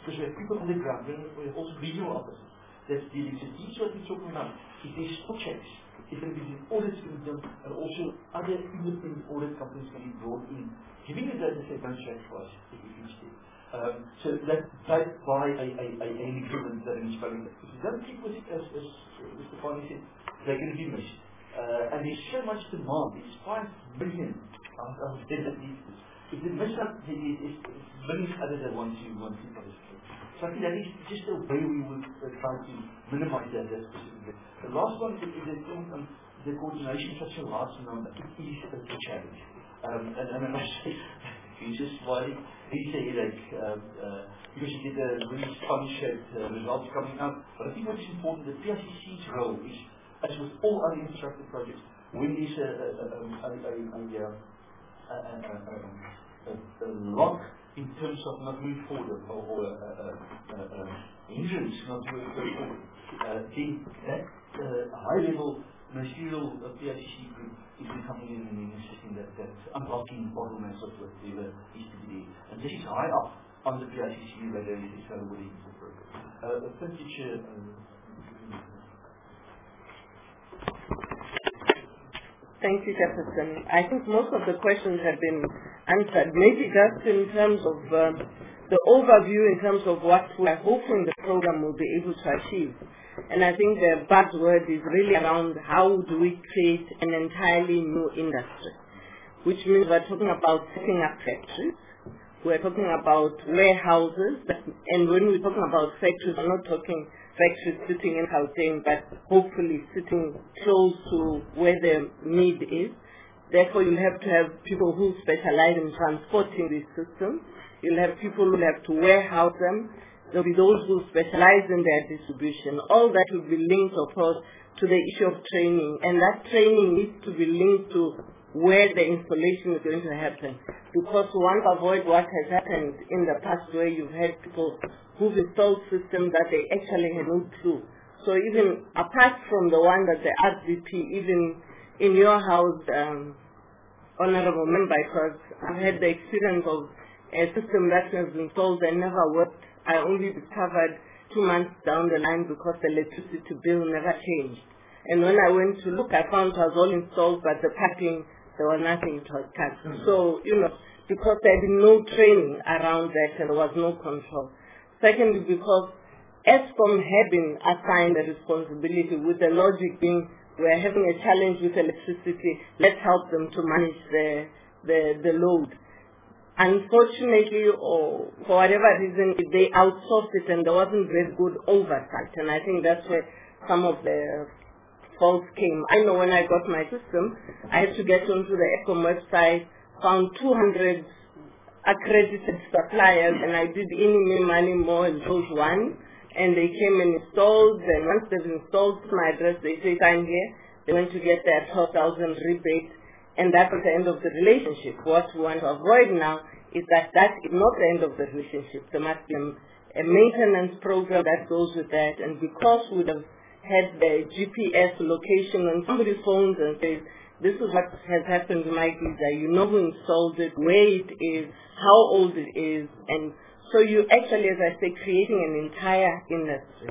[SPEAKER 4] Because we have people on the ground, we have also regional offices that's dealing with these what we're talking about. If there's spot checks, if there is audits being done, and also other independent audit companies can be brought in, giving us that as a contract for us if we reach it. Um, so that's backed by a, a, a, an agreement that is municipality. If you don't keep with it, as, as Mister Farney said, they're going to be missed. Uh, and there's so much demand. It's five million of, of desert leases. If they miss out, it is millions others that want to want to participate. So I think that is just a way we would uh, try to minimize that, that specifically. The last one is, is the, um, the coordination of such a large number. It is a challenge. Um, and, and I must say, he's just smiling. He's a headache um, uh, because you get a really sponsored uh, results coming out. But I think what is important, the P I C C's role is, as with all other infrastructure projects, when there's a, a, a, a, a, a, a, a, a, a lock in terms of not moving forward or, or a, a, a, a hindrance not moving forward, uh, then that uh, high-level ministerial uh, P I C C group is becoming in an assisting that, that's unlocking bottlenecks of whatever needs to be there. And this is high up on the P I C C radar list, so everybody is appropriate. Uh, thank you, Chair. Um,
[SPEAKER 5] Thank you, Jefferson. I think most of the questions have been answered. Maybe just in terms of um, the overview, in terms of what we're hoping the program will be able to achieve. And I think the buzzword is really around how do we create an entirely new industry, which means we're talking about setting up factories. We're talking about warehouses, and when we're talking about factories, we're not talking factories sitting in Gauteng, but hopefully sitting close to where the need is. Therefore, you'll have to have people who specialize in transporting these systems. You'll have people who have to warehouse them. There'll be those who specialize in their distribution. All that will be linked, of course, to the issue of training, and that training needs to be linked to where the installation is going to happen. Because we want to avoid what has happened in the past where you've had people who've installed systems that they actually had no clue. So even apart from the one that the R D P, even in your house, um, Honorable Member, because I've had the experience of a system that was installed and never worked. I only discovered two months down the line because the electricity bill never changed. And when I went to look, I found it was all installed, but the piping, there was nothing to attach. Mm-hmm. So, you know, because there had been no training around that and there was no control. Secondly, because Eskom had been assigned a responsibility with the logic being we're having a challenge with electricity, let's help them to manage the, the, the load. Unfortunately, or for whatever reason, they outsourced it and there wasn't very good oversight. And I think that's where some of the faults came. I know when I got my system, I had to get onto the Eskom website, found two hundred accredited suppliers, and I did any, many, money more and chose one. And they came and installed, and once they've installed my address, they say, sign here. They went to get their twelve thousand rebate, and that was the end of the relationship. What we want to avoid now is that that is not the end of the relationship. There must be a maintenance program that goes with that, and because we would have had the G P S location on somebody's phones and says, this is what has happened to my geezer, you know who installed it, where it is, how old it is, and so you actually, as I say, creating an entire industry.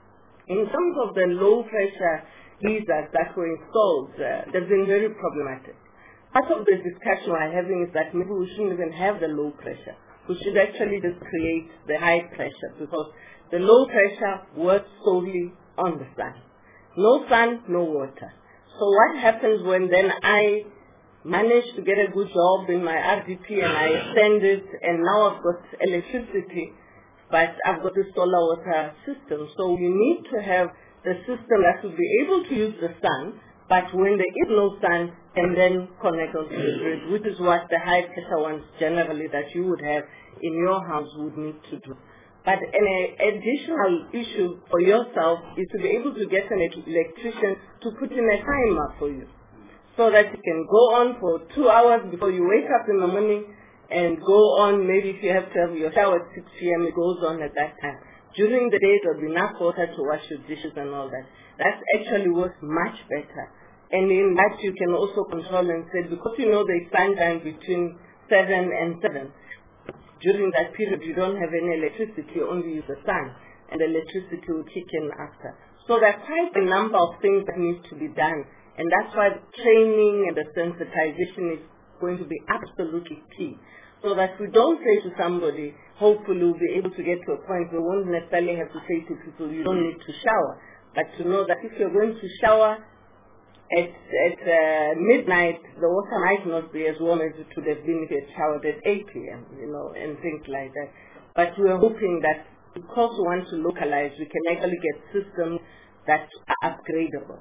[SPEAKER 5] In terms of the low pressure geysers that were installed, uh, they've been very problematic. Part of the discussion we're having is that maybe we shouldn't even have the low pressure. We should actually just create the high pressure, because the low pressure works solely on the sun. No sun, no water. So what happens when then I manage to get a good job in my R D P and I send it, and now I've got electricity, but I've got the solar water system. So you need to have the system that will be able to use the sun, but when there is no sun, and then connect onto the grid, which is what the high pressure ones generally that you would have in your house would need to do. But an additional issue for yourself is to be able to get an electrician to put in a timer for you, so that you can go on for two hours before you wake up in the morning and go on. Maybe if you have to have your shower at six p m, it goes on at that time. During the day, there'll be enough water to wash your dishes and all that. That actually works much better. And in that, you can also control and say, because you know the sun time between seven and seven, during that period you don't have any electricity, you only use the sun, and the electricity will kick in after. So there are quite a number of things that need to be done, and that's why the training and the sensitization is going to be absolutely key. So that we don't say to somebody, hopefully we'll be able to get to a point where we won't necessarily have to say to people, you don't need to shower, but to know that if you're going to shower at, at uh, midnight, the water might not be as warm as it would have been if you had showered at eight p m, you know, and things like that. But we're hoping that because we want to localize, we can actually get systems that are upgradable.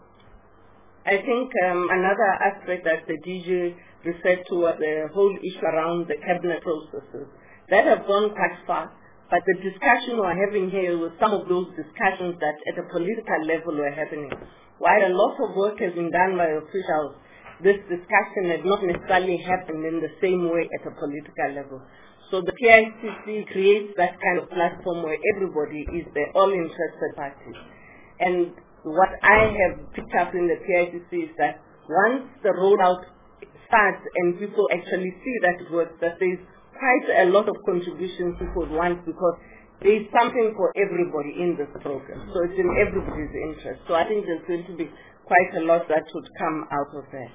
[SPEAKER 5] I think um, another aspect that the D G referred to was the whole issue around the cabinet processes. That have gone quite far, but the discussion we're having here was some of those discussions that at a political level were happening. While a lot of work has been done by officials, this discussion had not necessarily happened in the same way at a political level. So the P I C C creates that kind of platform where everybody is there, all interested parties. And what I have picked up in the P I C C is that once the rollout starts and people actually see that it works, that there's quite a lot of contributions people want, because there's something for everybody in this program. So it's in everybody's interest. So I think there's going to be quite a lot that would come out of that.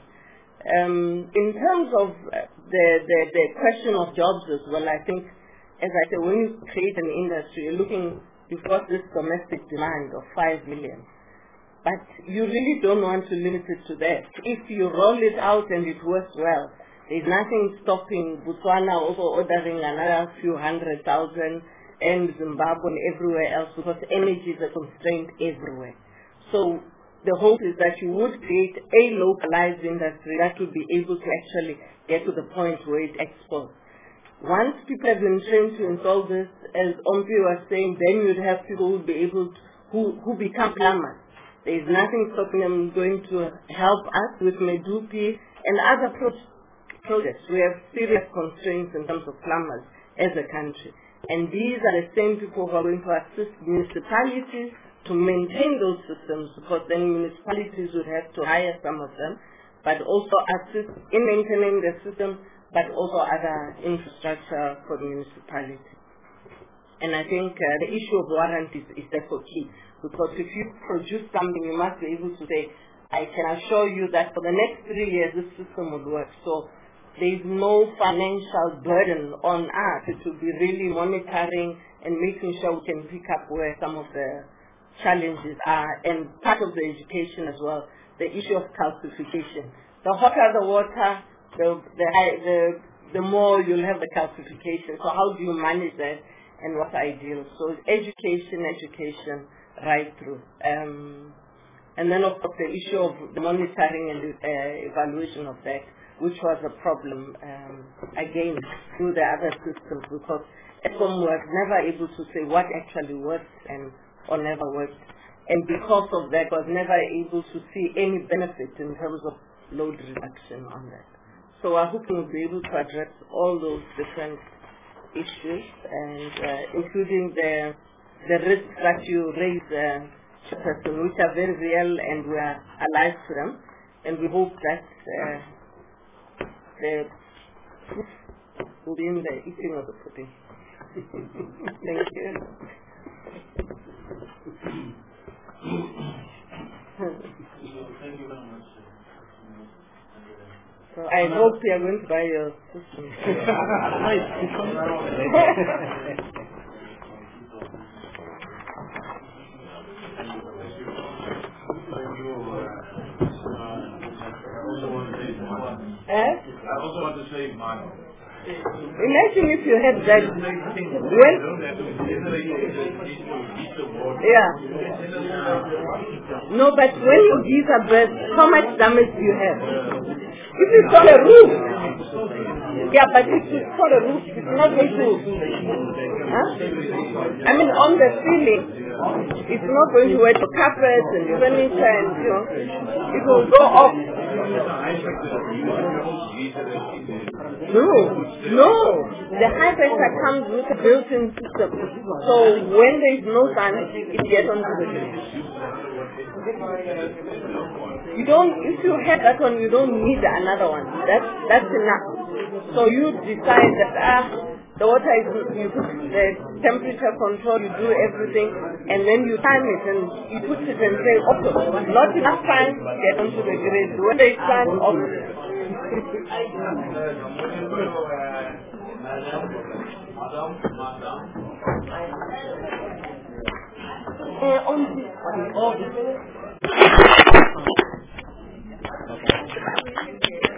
[SPEAKER 5] Um, in terms of the, the, the question of jobs as well, I think, as I said, when you create an industry, you're looking, you've got this domestic demand of five million. But you really don't want to limit it to that. If you roll it out and it works well, there's nothing stopping Botswana also ordering another few hundred thousand, and Zimbabwe and everywhere else, because energy is a constraint everywhere. So the hope is that you would create a localized industry that would be able to actually get to the point where it exports. Once people have been trained to install this, as Ompi was saying, then you'd have people who would be able to, who, who become plumbers. There is nothing stopping them going to help us with Medupi and other pro projects. We have serious constraints in terms of plumbers as a country. And these are the same people who are going to assist municipalities to maintain those systems, because then municipalities would have to hire some of them, but also assist in maintaining the system, but also other infrastructure for the municipality. And I think uh, the issue of warranties is therefore key, because if you produce something, you must be able to say, I can assure you that for the next three years this system will work. So there is no financial burden on us. It will be really monitoring and making sure we can pick up where some of the challenges are, and part of the education as well, the issue of calcification. The hotter the water, the the, high, the the more you'll have the calcification. So how do you manage that, and what's ideal? So education, education, right through. Um, and then of course the issue of the monitoring and uh, evaluation of that, which was a problem um, again through the other systems, because ESCOM was never able to say what actually worked and or never worked, and because of that was never able to see any benefit in terms of load reduction on that. So I hope we'll be able to address all those different issues, and uh, including the the risks that you raise, uh, Chairperson, which are very real and we are alive to them, and we hope that uh, the proof will be in the eating of the pudding. Thank you.
[SPEAKER 2] Thank you very much.
[SPEAKER 5] So I hope you are going to buy your system. Eh?
[SPEAKER 7] I also want to say mine.
[SPEAKER 5] Imagine if you had that when yeah. No, but when you give a bird, how much damage do you have? If it's on a roof, yeah, but if it's on a roof, it's not going to. Huh? I mean, on the ceiling, it's not going to wet the carpets and furniture, and you know, it will go off. No, no. The high pressure comes with a built-in system. So when there is no sun, it gets onto the roof. You don't. If you have that one, you don't need another one. That's that's enough. So you decide that ah, The water is, you put the temperature control, you do everything, and then you time it and you put it and say, okay, not enough time, get onto the grid. When they stand off. Uh, on the,